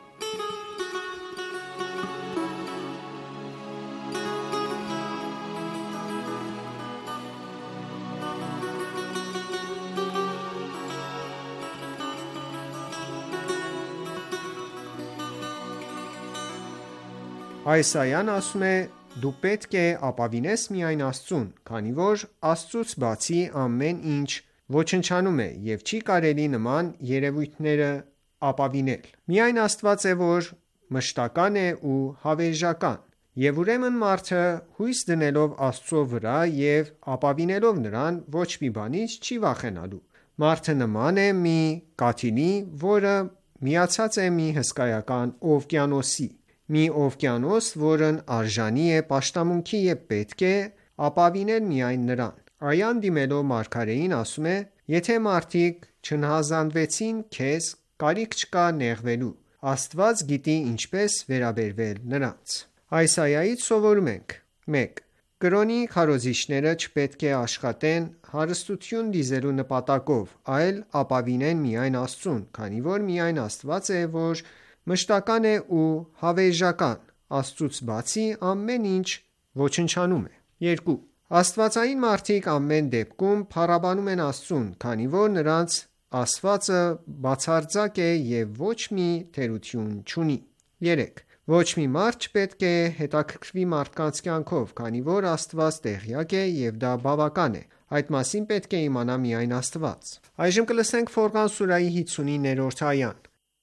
Այս այան ասում է. դու պետք է ապավինես միայն Աստծուն, քանի որ Աստծուց բացի ամեն ինչ ոչնչանում է և չի կարելի նման երևույթները ապավինել։ Միայն Աստված է, որ մշտական է ու հավերժական, և ուրեմն մարդը հույս դնելով Աստծո վրա և ապավինելով նրան ոչ մի բանից չի վախենալու։ Մարդը նման է մի կաթիլի, որը միացած է մի հսկայական օվկիանոսի։ Մի օվկիանոս, որն արժանի է պաշտամունքի և պետք է ապավինել միայն նրան։ Այան դիմելով մարգարեին ասում է. եթե մարդիկ չնահանձվեցին քեզ, կարիք չկա նեղվելու, Աստված գիտի ինչպես վերաբերվել նրանց։ Այս այայից սովորում ենք. 1. Կրոնի քարոզիչները չպետք է աշխատեն հարստություն դիզելու նպատակով, այլ ապավինեն միայն Աստծուն, քանի որ միայն Աստված է, որ մշտական է ու հավերժական, Աստծուց բացի ամեն ինչ ոչնչանում է։ 2. Աստվածային մարդիկ ամեն դեպքում փառաբանում են Աստծուն, քանի որ նրանց ասվածը բացարձակ է և ոչ մի թերություն չունի։ 3. Ոչ մի մարդ չպետք է հետաքրքրվի մարդկանց կյանքով, քանի որ Աստված տեղյակ է և դա բավական է։ Այդ մասին պետք է իմանա միայն Աստված։ Ֆորղան սուրահի 59-րդ այան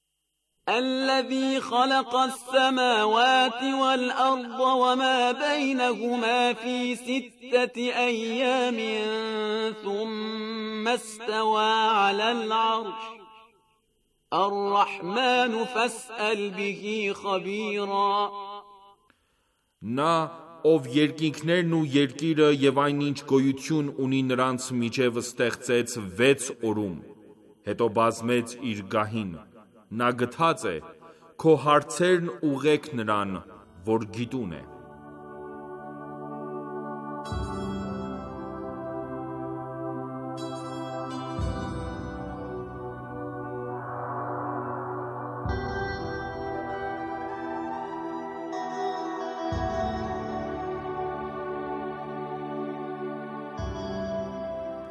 الذي خلق السماوات والأرض وما بينهما في 6 أيام ثم استوى على العرش الرحمن فاسأل به خبيرا Նա, ով երկինքներն ու երկիրը և այնինչ գոյություն ունի նրանց միջև ստեղծեց 6 օրում, հետո բազմեց իր գահին, նա գթած է, քո հարցերն ուղղեք նրան, որ գիտուն է։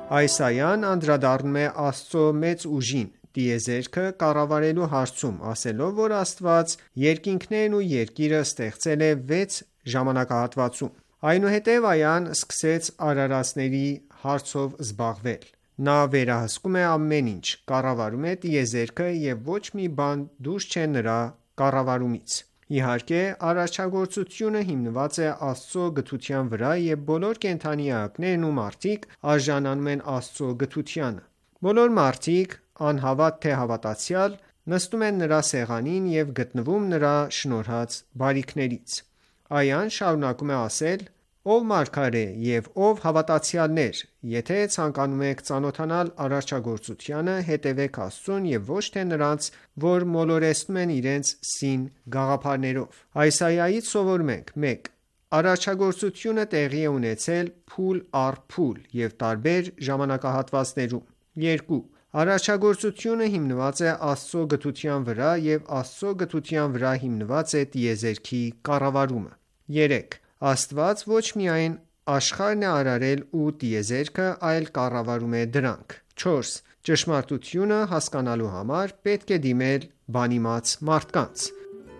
Այս այան անդրադառնում է Աստծո մեծ ուժին տիեզերքը կառավարելու հարցում, ասելով, որ Աստված երկինքներն ու երկիրը ստեղծել է 6 ժամանակահատվածում: Այնուհետև այան սկսեց արարածների հարցով զբաղվել: Նա վերահսկում է ամեն ինչ, կառավարում է տիեզերքը և ոչ մի բան դուրս չէ նրա կառավարումից: Իհարկե, արարչագործությունը հիմնված է Աստծո գթության վրա և բոլոր կենդանի էակներն ու մարդիկ արժանանում են Աստծո գթությանը: Բոլոր մարդիկ, անհավատ թե հավատացյալ, նստում են նրա սեղանին և գտնվում նրա շնորհած բարիքներից: Այան շարունակում է ասել. «Ով մարգարե և ով հավատացյալներ, եթե ցանկանում եք ծանոթանալ արարչագործությանը, հետևեք Աստծուն և ոչ թե նրանց, որ մոլորեցնում են իրենց սին գաղափարներով»: Այս այայից սովորում ենք. 1. Արարչագործությունը տեղի է ունեցել փուլ առ փուլ և տարբեր ժամանակահատվածներում: 2. Արարչագործությունը հիմնված է Աստծո գթության վրա և Աստծո գթության վրա հիմնված է տիեզերքի կառավարումը: 3. Աստված ոչ միայն աշխարհն է արարել ու տիեզերքը, այլ կառավարում է դրանք: 4. Ճշմարտությունը հասկանալու համար պետք է դիմել բանիմաց մարդկանց: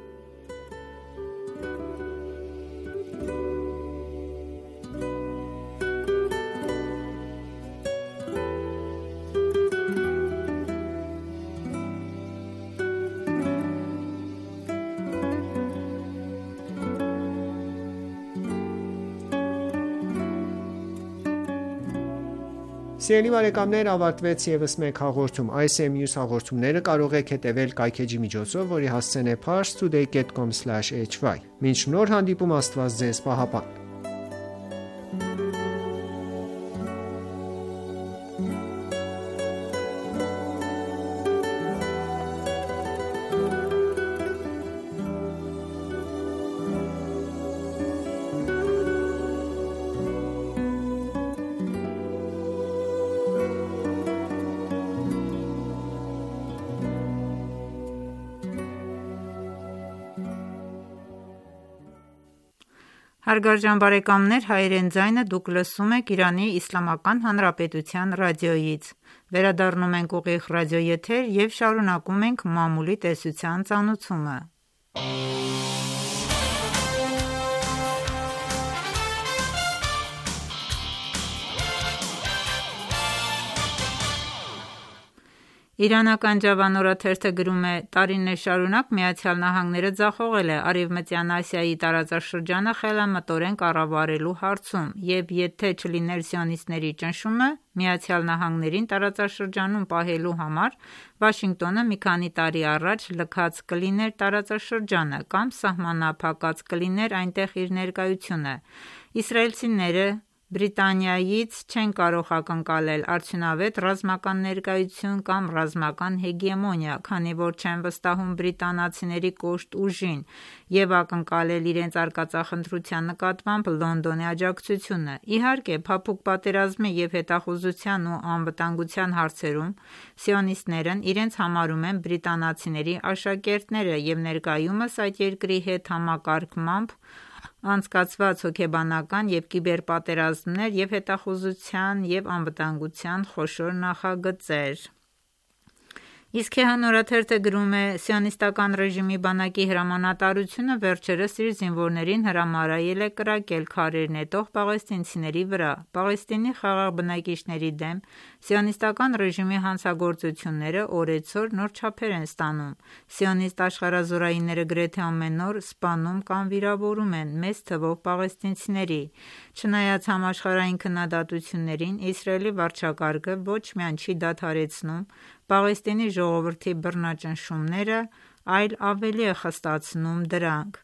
Սիրելի բարեկամներ, ավարտվեց ևս մեկ հաղորդում: Այս և մյուս հաղորդումները կարող եք հետևել կայքէջի միջոցով, որի հասցեն է parstoday.com/hy: Մինչ նոր հանդիպում, Աստված Ձեզ պահապան: Հարգարժան բարեկամներ, Հայերեն ձայնը դուք լսում եք Իրանի Իսլամական Հանրապետության ռադիոյից: Վերադառնում ենք ուղիղ ռադիոեթեր և շարունակում ենք մամուլի տեսության ծանոթումը: Իրանական Ջավան օրաթերթը գրում է. «Տարիներ շարունակ ԱՄՆ-ը ձախողել է Արևմտյան Ասիայի տարածաշրջանը խելամտորեն կառավարելու հարցում և եթե չլիներ սիոնիստների ճնշումը, ԱՄՆ-ին տարածաշրջանում պահելու համար, Վաշինգտոնը մի քանի տարի առաջ լքած կլիներ տարածաշրջանը կամ սահմանափակած կլիներ այնտեղ իր ներկայությունը: Իսրայելցիները Բրիտանիայից չեն կարող ակնկալել արդյունավետ ռազմական ներկայություն կամ ռազմական հեգեմոնիա, քանի որ չեն վստահում բրիտանացիների կոշտ ուժին և ակնկալել իրենց արկածախնդրության նկատմամբ Լոնդոնի աջակցությունը: Իհարկե, փափուկ պատերազմի և հետախուզության ու անվտանգության հարցերում սիոնիստներն իրենց համարում են բրիտանացիների աշակերտները և ներկայումս այդ երկրի հետ համակարգմամբ անցկացված հոգեբանական և կիբերպատերազմներ և հետախուզության և անվտանգության խոշոր նախագծեր»: Իսքեհան օրաթերթը գրում է. «Սիոնիստական ռեժիմի բանակի հրամանատարությունը վերջերս իր զինվորներին հրամայել է կրակել քարեր նետող պաղեստինցիների վրա: Պաղեստինի խաղաղ բնակիչների դեմ սիոնիստական ռեժիմի հանցագործությունները օրեցօր նոր չափեր են ստանում: Սիոնիստ աշխարհազորայինները գրեթե ամեն օր սպանում կամ վիրավորում են մեծ թվով պաղեստինցիների: Չնայած համաշխարհային քննադատություններին, Իսրայելի վարչակարգը ոչ միայն չի դադարեցնում Պաղեստինի ժողովրդի բռնաճնշումները, այլ ավելի է խստացնում դրանք: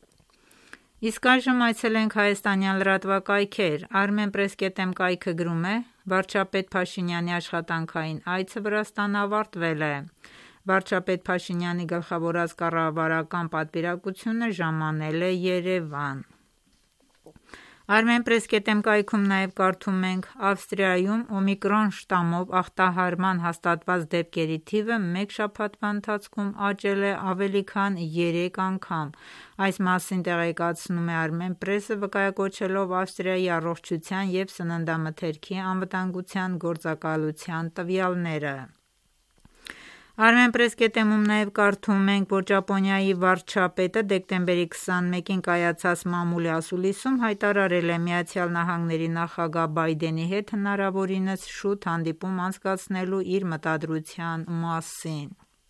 Իսկ այժմ այցելենք հայաստանյան լրատվակայքեր: Armenpress.am կայքը գրում է. «Վարչապետ Փաշինյանի աշխատանքային այցը Վրաստան ավարտվել է: Վարչապետ Փաշինյանի գլխավորած կառավարական պատվիրակությունը ժամանել է Երևան»: Armenpress.am կայքում նաև կարդում ենք. Ավստրիայում օմիկրոն շտամով ախտահարման հաստատված դեպքերի թիվը մեկ շաբաթվա ընթացքում աճել է ավելի քան 3 անգամ։ Այս մասին տեղեկացնում է Armenpress-ը, վկայակոչելով Ավստրիայի առողջության և սննդամթերքի անվտանգության գործակալության տվյալները։ Armenpress.am-ում նաև կարդում ենք, որ Ճապոնիայի վարչապետը դեկտեմբերի 21-ին կայացած մամուլի ասուլիսում հայտարարել է ԱՄՆ նախագահ Բայդենի հետ հնարավորինս շուտ հանդիպում անցկացնելու իր մտադրության մասին։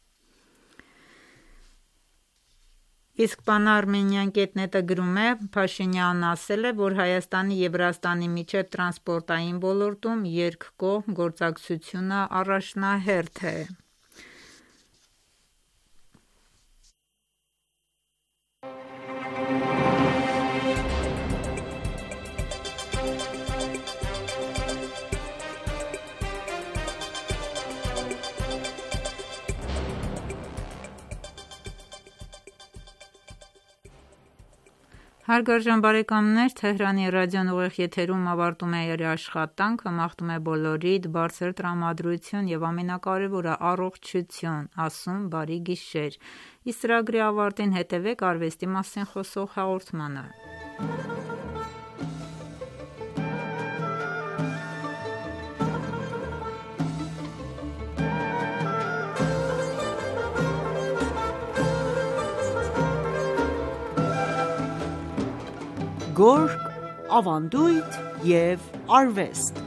Իսկ Pan-Armenian.net-ը գրում է. Փաշինյանն ասել է, որ Հայաստանի և Վրաստանի միջև տրանսպորտային ոլորտում երկկողմ գործակցությունը առաջնահերթ է։ Հարգարժան բարեկամներ, Թեհրանի ռադիոն ուղիղ եթերում ավարտում է իր աշխատանքը, մաղթում է բոլորիդ բարձր տրամադրություն և ամենակարևորը առողջություն, ասում բարի գիշեր։ Իսկ ծրագրի ավարտին հետևեք արվեստի մասին խոսող հաղորդմանը։ Գորգ, ավանդույթ և արվեստ։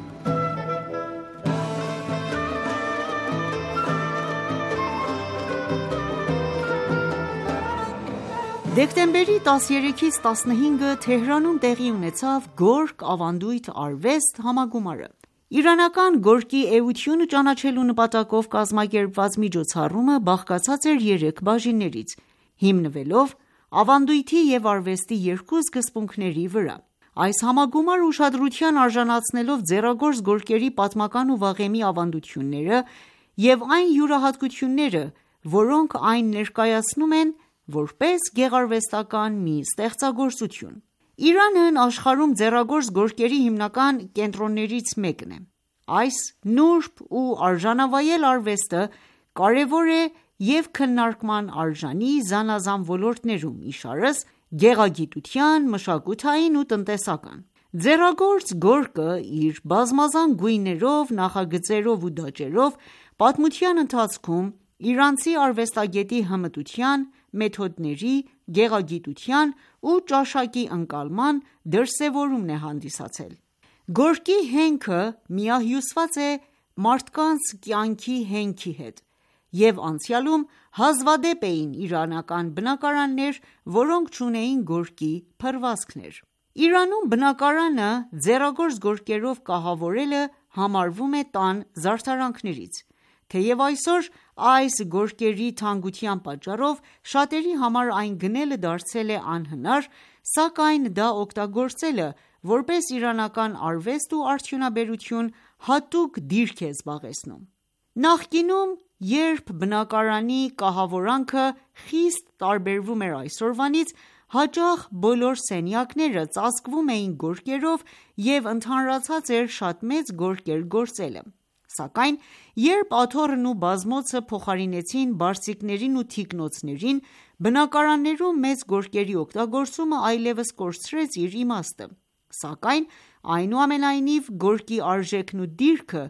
Դեկտեմբերի 13-ից 15-ը Թեհրանում տեղի ունեցավ Գորգ, ավանդույթ, արվեստ համագումարը։ Իրանական գորգի էությունը ճանաչելու նպատակով կազմակերպված միջոցառումը բաղկացած էր 3 բաժիններից, հիմնվելով ավանդույթի և արվեստի երկու սկզբունքների վրա։ Այս համագումարը ուշադրության արժանացնելով ձեռագործ գորգերի պատմական ու վաղեմի ավանդությունները և այն յուրահատկությունները, որոնք այն ներկայացնում են որպես գեղարվեստական մի ստեղծագործություն։ Իրանն աշխարհում ձեռագործ գորգերի հիմնական կենտրոններից մեկն է։ Այս նուրբ ու արժանավայել արվեստը կարևոր է և քննարկման արժանի զանազան ոլորտներում, իշարս գեղագիտության, մշակութային ու տնտեսական։ Ձեռագործ գորգը իր բազմազան գույներով, նախագծերով ու դաջերով պատմության ընթացքում իրանցի արվեստագետի հմտության, մեթոդների, գեղագիտության ու ճաշակի ընկալման դրսևորումն է հանդիսացել։ Գորգի հենքը միահյուսված է մարդկանց կյանքի հենքի հետ, և անցյալում հազվադեպ էին իրանական բնակարաններ, որոնք չունեին գորգի փռվածքներ։ Իրանում բնակարանը ձեռագործ գորգերով կահավորելը համարվում է տան զարդարանքներից, թեև այսօր այս գորգերի թանկության պատճառով շատերի համար այն գնելը դարձել է անհնար, սակայն դա օգտագործելը որպես իրանական արվեստ ու արդյունաբերություն հատուկ դիրք է զբաղեցնում։ Նախկինում, երբ բնակարանի կահավորանքը խիստ տարբերվում էր այսօրվանից, հաճախ բոլոր սենյակները ծածկվում էին գորգերով և ընդհանրացած էր շատ մեծ գորգեր գործելը։ Սակայն երբ աթոռն ու բազմոցը փոխարինեցին բարձիկներին ու թիկնոցներին, բնակարաններում մեծ գորգերի օգտագործումը այլևս կորցրեց իր իմաստը։ Սակայն այնուամենայնիվ գորգի արժեքն ու դիրքը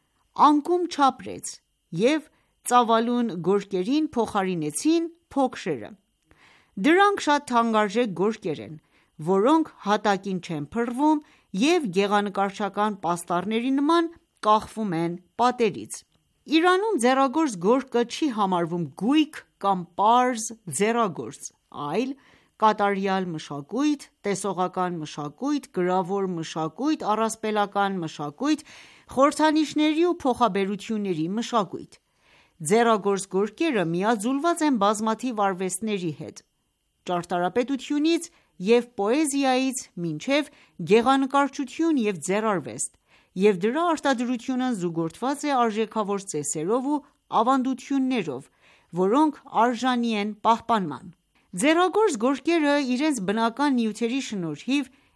անկում չապրեց և ծավալուն գորգերին փոխարինեցին փոքրերը։ Դրանք շատ թանկարժեք գորգեր են, որոնք հատակին չեն փռվում և գեղանկարչական պաստառների նման կախվում են պատերից։ Իրանում ձեռագործ գորգը չի համարվում գույք կամ պարզ ձեռագործ, այլ կատարյալ մշակույթ, տեսողական մշակույթ, գրավոր մշակույթ, առասպելական մշակույթ, խորհրդանիշների ու փոխաբերությունների մշակույթ։ Ձեռագործ գորգերը միաձուլված են բազմաթիվ արվեստների հետ, ճարտարապետությունից և պոեզիայից մինչև գեղանկարչություն և ձեռարվեստ, և դրա արտադրությունն զուգորդված է արժեքավոր ծեսերով ու ավանդություններով, որոնք արժանի են պահպանման։ Ձեռագործ գորգերը իրենց բնական նյութերի շնորհիվ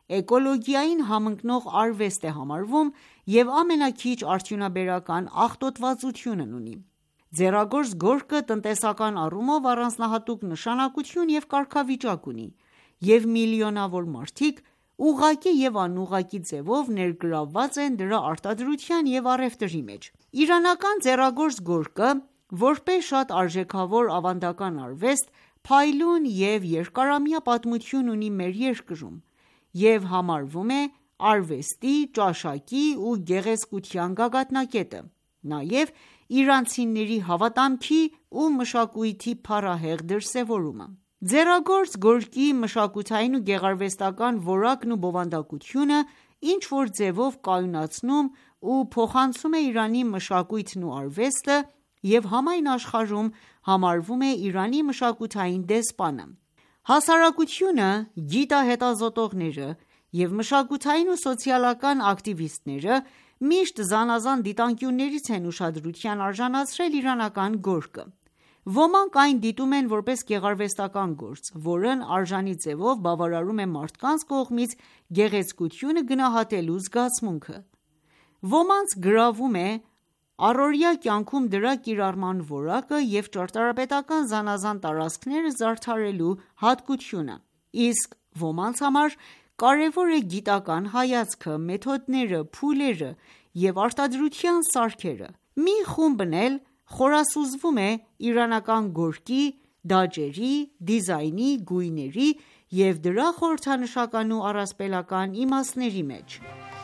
էկոլոգիային համընկնող արվեստ է համարվում և ամենաքիչ արդյունաբերական աղտոտվածությունն ունի։ Ձեռագործ գորգը տնտեսական առումով առանձնահատուկ նշանակություն և կարգավիճակ ունի, և միլիոնավոր մարդիկ ուղղակի և անուղղակի ձևով ներգրավված են դրա արտադրության և առևտրի մեջ։ Իրանական ձեռագործ գորգը, որպես շատ արժեքավոր ավանդական արվեստ, փայլուն և երկարամյա պատմություն ունի մեր երկրում և համարվում է արվեստի, ճաշակի ու գեղեցկության գագաթնակետը, նաև իրանցիների հավատամքի ու մշակույթի փառահեղ դրսևորումը։ Ձեռագործ գորգի մշակութային ու գեղարվեստական որակն ու բովանդակությունը ինչ-որ ձևով կայունացնում ու փոխանցում է Իրանի մշակույթն ու արվեստը և համայն աշխարհում համարվում է Իրանի մշակութային դեսպանը։ Հասարակությունը, գիտահետազոտողները և մշակութային ու սոցիալական ակտիվիստները միշտ զանազան դիտանկյուններից են ուշադրության արժանացրել իրանական գորգը։ Ոմանք այն դիտում են որպես գեղարվեստական գործ, որն արժանի ձևով բավարարում է մարդկանց կողմից գեղեցկությունը գնահատելու զգացմունքը։ Ոմանց գրավում է առօրյա կյանքում դրա կիրառման որակը և ճարտարապետական զանազան տարածքները զարդարելու հատկությունը, իսկ ոմանց համար կարևոր է գիտական հայացքը, մեթոդները, փուլերը և արտադրության սարքերը։ Մի խումբն էլ խորասուզվում է իրանական գորգի, դաջերի, դիզայնի, գույների և դրա խորհրդանշական ու առասպելական իմաստների մեջ։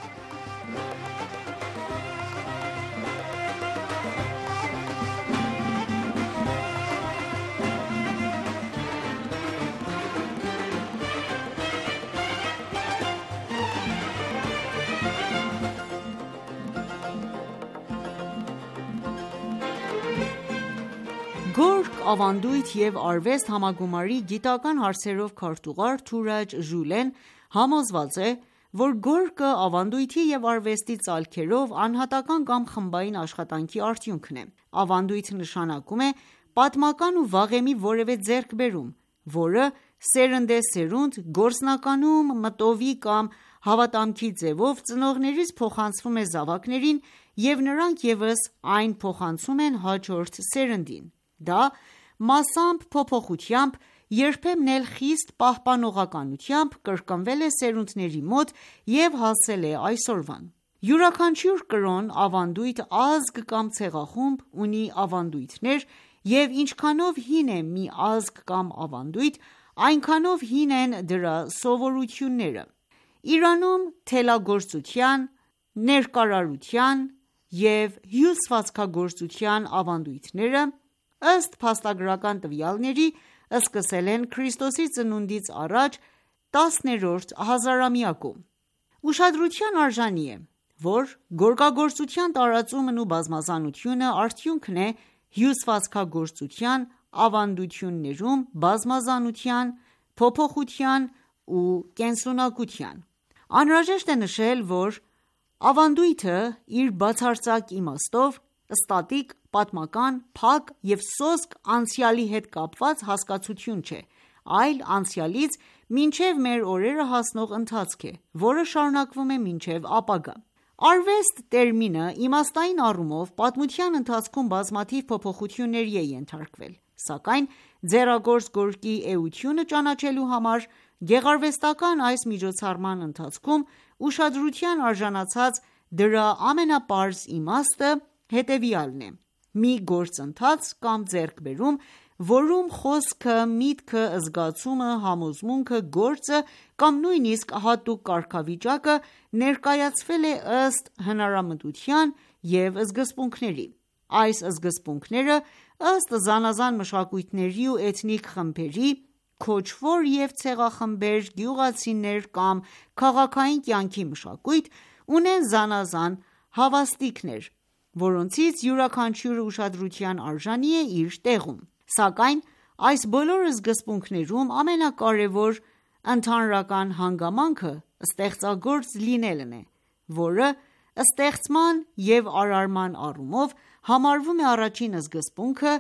Գորգ, ավանդույթ և արվեստ համագումարի գիտական հարցերով քարտուղար Թուրաջ Ժուլեն համոզված է, որ գորգը ավանդույթի և արվեստի ծալքերով անհատական կամ խմբային աշխատանքի արդյունքն է։ Ավանդույթ նշանակում է պատմական ու վաղեմի որևէ ձեռքբերում, որը սերնդեսերունդ գործնականում մտովի կամ հավատամքի ձևով ծնողներից փոխանցվում է զավակներին և նրանք ևս այն փոխանցում են հաջորդ սերնդին։ Դա մասամբ փոփոխությամբ, երբեմն էլ խիստ պահպանողականությամբ կրկնվել է սերունդների մոտ և հասել է այսօրվան։ Յուրաքանչյուր կրոն, ավանդույթ, ազգ կամ ցեղախումբ ունի ավանդույթներ և ինչքանով հին է մի ազգ կամ ավանդույթ, այնքանով հին են դրա սովորույթները։ Իրանում թելագործության, ներկարարության և հյուսվածքագործության ավանդույթները, ըստ փաստագրական տվյալների, սկսել են Ք.ծ.ծ. առաջ 10-րդ հազարամյակում։ Ուշադրության արժանի է, որ գորգագործության տարածումն ու բազմազանությունը արդյունքն է հյուսվածքագործության ավանդություններում բազմազանության, փոփոխության ու կենսունակության։ Անհրաժեշտ է նշել, որ ավանդույթը իր բացարձակ իմաստով ստատիկ, պատմական, փակ և սոսկ անցյալի հետ կապված հասկացություն չէ, այլ անցյալից մինչև մեր օրերը հասնող ընթացք է, որը շարունակվում է մինչև ապագա։ Արվեստ տերմինը իմաստային առումով պատմության ընթացքում բազմաթիվ փոփոխությունների է ենթարկվել, սակայն ձեռագործ գորգի էությունը ճանաչելու համար գեղարվեստական այս միջոցառման ընթացքում ուշադրության արժանացած դրա ամենապարզ իմաստը հետևյալն է. մի գործընթաց կամ ձեռքբերում, որում խոսքը, միտքը, զգացումը, համոզմունքը, գործը կամ նույնիսկ հատուկ կարգավիճակը ներկայացվել է ըստ հնարամտության և սկզբունքների։ Այս սկզբունքները, ըստ զանազան մշակույթների ու էթնիկ խմբերի, քոչվոր և ցեղախմբեր, գյուղացիներ կամ քաղաքային կյանքի մշակույթ, ունեն զանազան հավաստիքներ, որոնցից յուրաքանչյուրը ուշադրության արժանի է իր տեղում։ Սակայն այս բոլոր սկզբունքներում ամենակարևոր ընդհանրական հանգամանքը ստեղծագործ լինելն է, որը ստեղծման և արարման առումով համարվում է առաջին սկզբունքը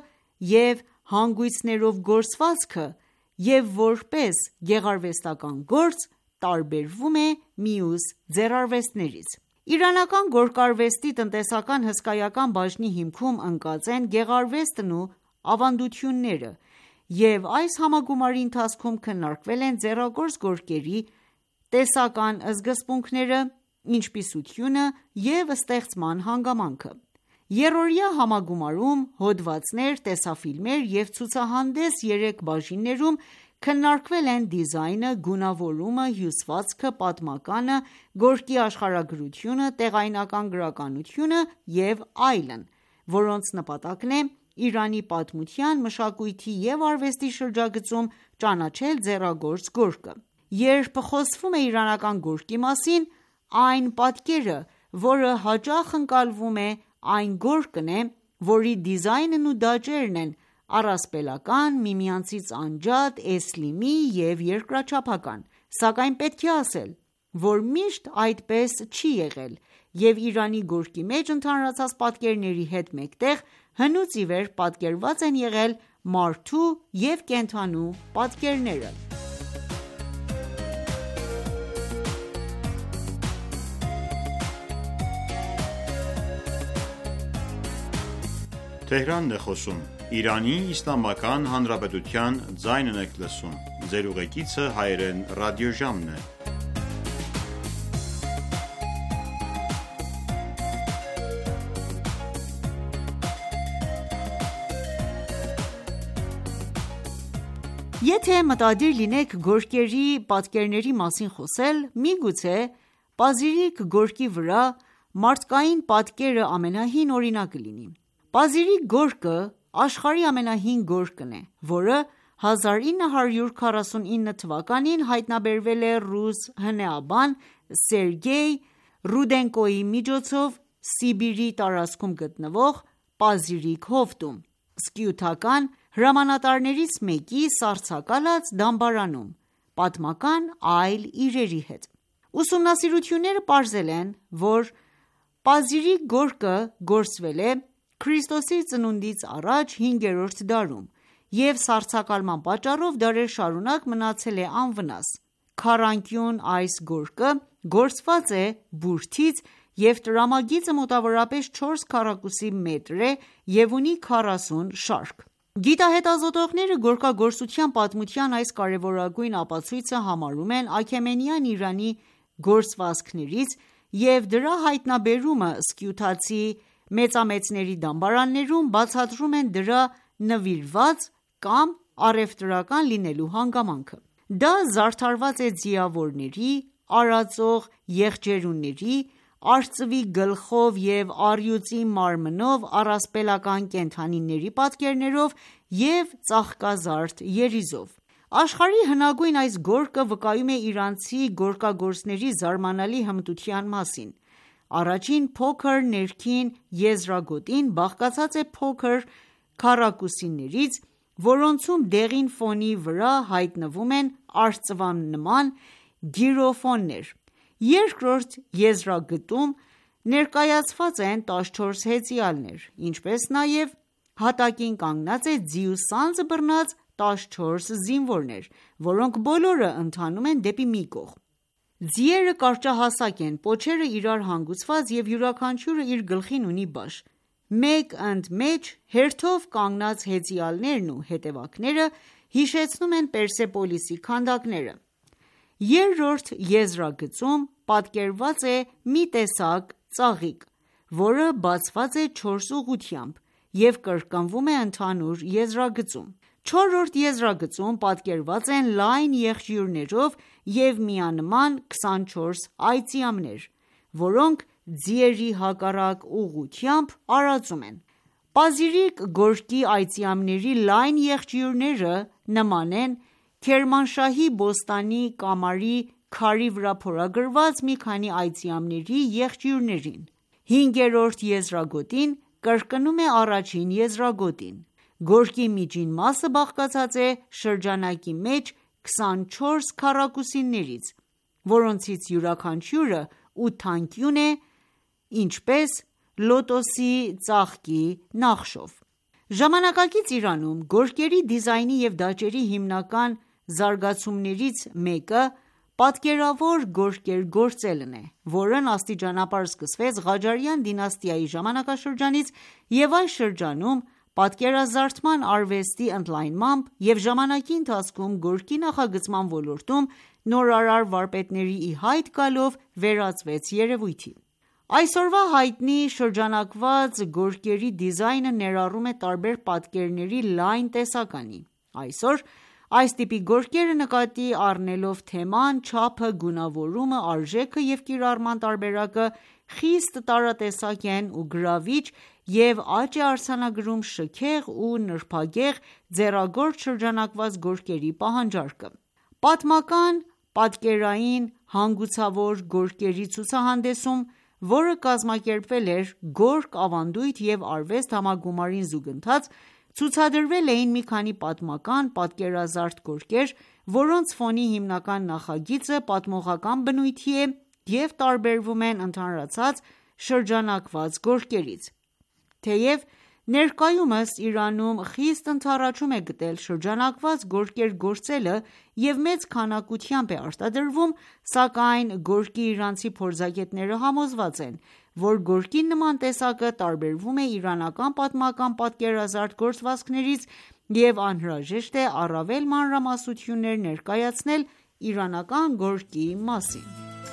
և հանգույցներով գործվածքը և որպես գեղարվեստական գործ տարբերվում է մյուս ձեռարվեստներից: Իրանական գորգարվեստի տնտեսական հսկայական բաժնի հիմքում ընկած են գեղարվեստն ու ավանդությունները, և այս համագումարի ընթացքում քննարկվել են ձեռագործ գորգերի տեսական սկզբունքները, ինչպիսությունը և ստեղծման հանգամանքը: Եռօրյա համագումարում հոդվածներ, տեսաֆիլմեր և ցուցահանդես 3 բաժիններում քննարկվել են դիզայնը, գունավորումը, հյուսվածքը, պատմականը, գորգի աշխարհագրությունը, տեղայնական գրականությունը և այլն, որոնց նպատակն է Իրանի պատմության, մշակույթի և արվեստի շրջագծում ճանաչել ձեռագործ գորգը: Երբ խոսվում է իրանական գորգի մասին, այն պատկերը, որը հաճախ ընկալվում է, այն գորգն է, որի դիզայնն ու դաջերն են առասպելական, միմյանցից անջատ, էսլիմի և երկրաչափական: Սակայն պետք է ասել, որ միշտ այդպես չի եղել, և Իրանի գորգի մեջ ընդհանրացած պատկերների հետ մեկտեղ հնուց ի վեր պատկերված են եղել մարդու և կենդանու պատկերները: Եթե մտադիր լինեք գորգերի պատկերների մասին խոսել, միգուցե պազիրիկ գորգի վրա մարդկային պատկերը ամենահին օրինակը լինի: Պազիրիկ գորգը աշխարհի ամենահին գորգն է, որը 1949 թվականին հայտնաբերվել է ռուս հնեաբան Սերգեյ Ռուդենկոյի միջոցով Սիբիրի տարածքում գտնվող Պազիրիկ հովտում, սկյութական հրամանատարներից մեկի սառցակալած դամբարանում, պատմական այլ իրերի հետ: Ուսումնասիրությունները պարզել են, որ պազիրիկ գորգը գործվել է ՔԾԱ 5-րդ դարում և սառցակալման պատճառով դարեր շարունակ մնացել է անվնաս: Քառանկյուն այս գորգը գործված է բուրդից և տրամագիծը մոտավորապես 4 քառակուսի մետր է և ունի 40 շարք: Գիտահետազոտողները գորգագործության պատմության այս կարևորագույն ապացույցը համարում են Աքեմենյան Իրանի գործվածքներից և դրա հայտնաբերումը սկյութացի մեծամեծների դամբարաններում բացատրում են դրա նվիրված կամ առևտրական լինելու հանգամանքը: Դա զարդարված է ձիավորների, արածող եղջերուների, արծվի գլխով և առյուծի մարմնով առասպելական կենդանիների պատկերներով և ծաղկազարդ երիզով: Աշխարհի հնագույն այս գորգը վկայում է իրանցի գորգագործների զարմանալի հմտության մասին: Առաջին փոքր ներքին եզրագոտին բաղկացած է փոքր քառակուսիներից, որոնցում դեղին ֆոնի վրա հայտնվում են արծվանման գիրոֆոններ: Երկրորդ եզրագտում ներկայացված են 14 հեծյալներ, ինչպես նաև հատակին կանգնած է ձի ու սանձը բռնած 14 զինվորներ, որոնք բոլորը ընթանում են դեպի մի կողմ: Ձիերը կարճահասակ են, պոչերը իրար հանգուցված և յուրաքանչյուրը իր գլխին ունի բաշ: Մեկ ընդ մեջ հերթով կանգնած հեծյալներն ու հետևակները հիշեցնում են Պերսեպոլիսի քանդակները: Երրորդ եզրագծում պատկերված է մի տեսակ ծաղիկ, որը բացված է 4 ուղղությամբ և կրկնվում է ընդհանուր եզրագծում: Չորրորդ եզրագծում պատկերված են լայն եղջյուրներով և միանման 24 այծյամներ, որոնք ձիերի հակառակ ուղղությամբ արածում են: Պազիրիկ գորգի այծյամների լայն եղջյուրները նման են Քերմանշահի բոստանի կամարի քարի վրա փորագրված մի քանի այծյամների եղջյուրներին: Հինգերորդ եզրագոտին կրկնում է առաջին եզրագոտին: Գորգի միջին մասը բաղկացած է շրջանակի մեջ 24 քառակուսիներից, որոնցից յուրաքանչյուրը ութանկյուն է, ինչպես լոտոսի ծաղկի նախշով: Ժամանակակից Իրանում գորգերի դիզայնի և դաջերի հիմնական զարգացումներից մեկը պատկերավոր գորգեր գործելն է, որն աստիճանաբար սկսվեց Ղաջարյան դինաստիայի ժամանակաշրջանից և այս շրջանում պատկերազարդման արվեստի ընդլայնմամբ և ժամանակի ընթացքում գորգի նախագծման ոլորտում նորարար վարպետների ի հայտ գալով վերածվեց երևույթի։ Այսօրվա հայտնի շրջանակված գորգերի դիզայնը ներառում է տարբեր պատկերների լայն տեսականի։ Այսօր այս տիպի գորգերը նկատի առնելով թեման, չափը, գունավորումը, արժեքը և կիրառման տարբերակը, խիստ տարատեսակ են ու գրավիչ և աճ է արձանագրում շքեղ ու նրբագեղ ձեռագործ շրջանակված գորգերի պահանջարկը։ Պատմական պատկերային հանգուցավոր գորգերի ցուցահանդեսում, որը կազմակերպվել էր «Գորգ, ավանդույթ և արվեստ» համագումարին զուգընթաց, ցուցադրվել էին մի քանի պատմական պատկերազարդ գորգեր, որոնց ֆոնի հիմնական նախագիծը պատմողական բնույթի է և տարբերվում են ընդհանրացած շրջանակված գորգերից։ Թեև ներկայումս Իրանում խիստ ընդառաջում է գտել շրջանակված գորգեր գործելը և մեծ քանակությամբ է արտադրվում, սակայն գորգի իրանցի փորձագետները համոզված են, որ գորգի նման տեսակը տարբերվում է իրանական պատմական պատկերազարդ գործվածքներից և անհրաժեշտ է առավել մանրամասնություններ ներկայացնել իրանական գորգի մասին։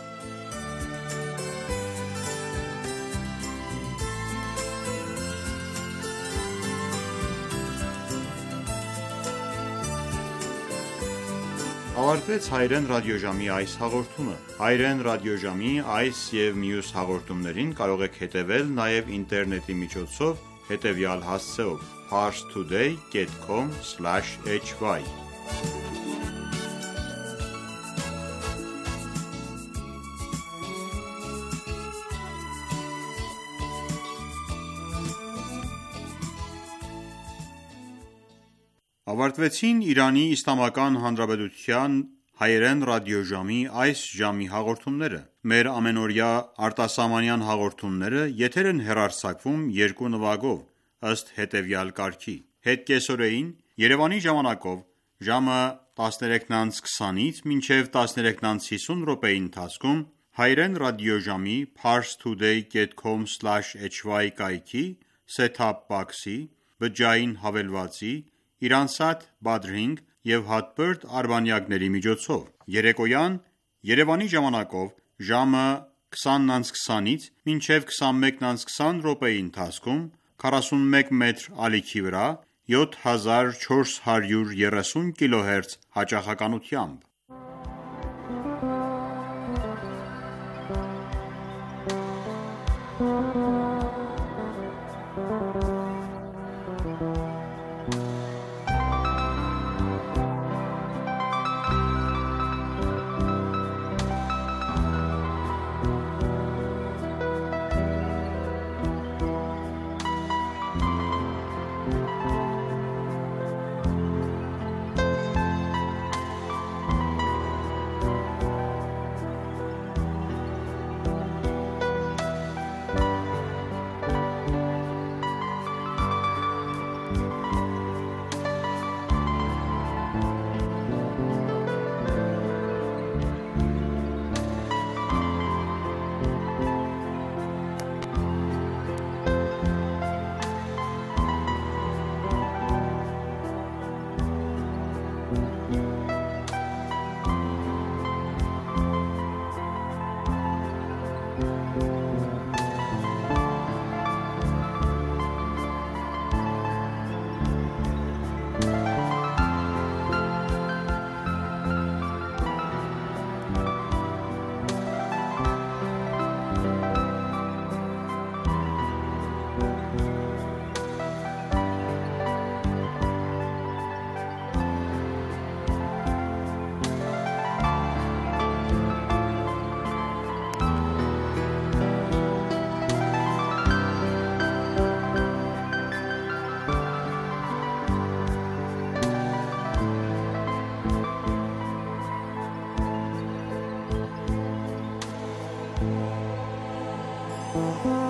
Ավարտվեց հայրեն ռադիոժամի այս հաղորդումը։ Հայրեն ռադիոժամի այս և մյուս հաղորդումներին կարող եք հետևել նաև ինտերնետի միջոցով հետևյալ հասցեով՝ parstoday.com/hy Ավարտվեցին Իրանի Իսլամական Հանրապետության հայերեն ռադիոժամի այս ժամի հաղորդումները։ Մեր ամենօրյա արտասահմանյան հաղորդումները եթեր են հեռարձակվում երկու նվագով, ըստ հետևյալ կարգի. Հետկեսօրեին Երևանի ժամանակով ժամը 13:20-ից մինչև 13:50 րոպեի ընթացքում հայերեն ռադիոժամի parstoday.com/hy կայքի set-top box-ի, բջջային հավելվածի, Իրանսատ Badrink և հատբերդ արբանյակների միջոցով։ Երեկոյան Երևանի ժամանակով ժամը 20:20-ից մինչև 21:20 րոպեի ընթացքում 41 մետր ալիքի վրա 7430 կիլոհերց հաճախականությամբ։ Thank you.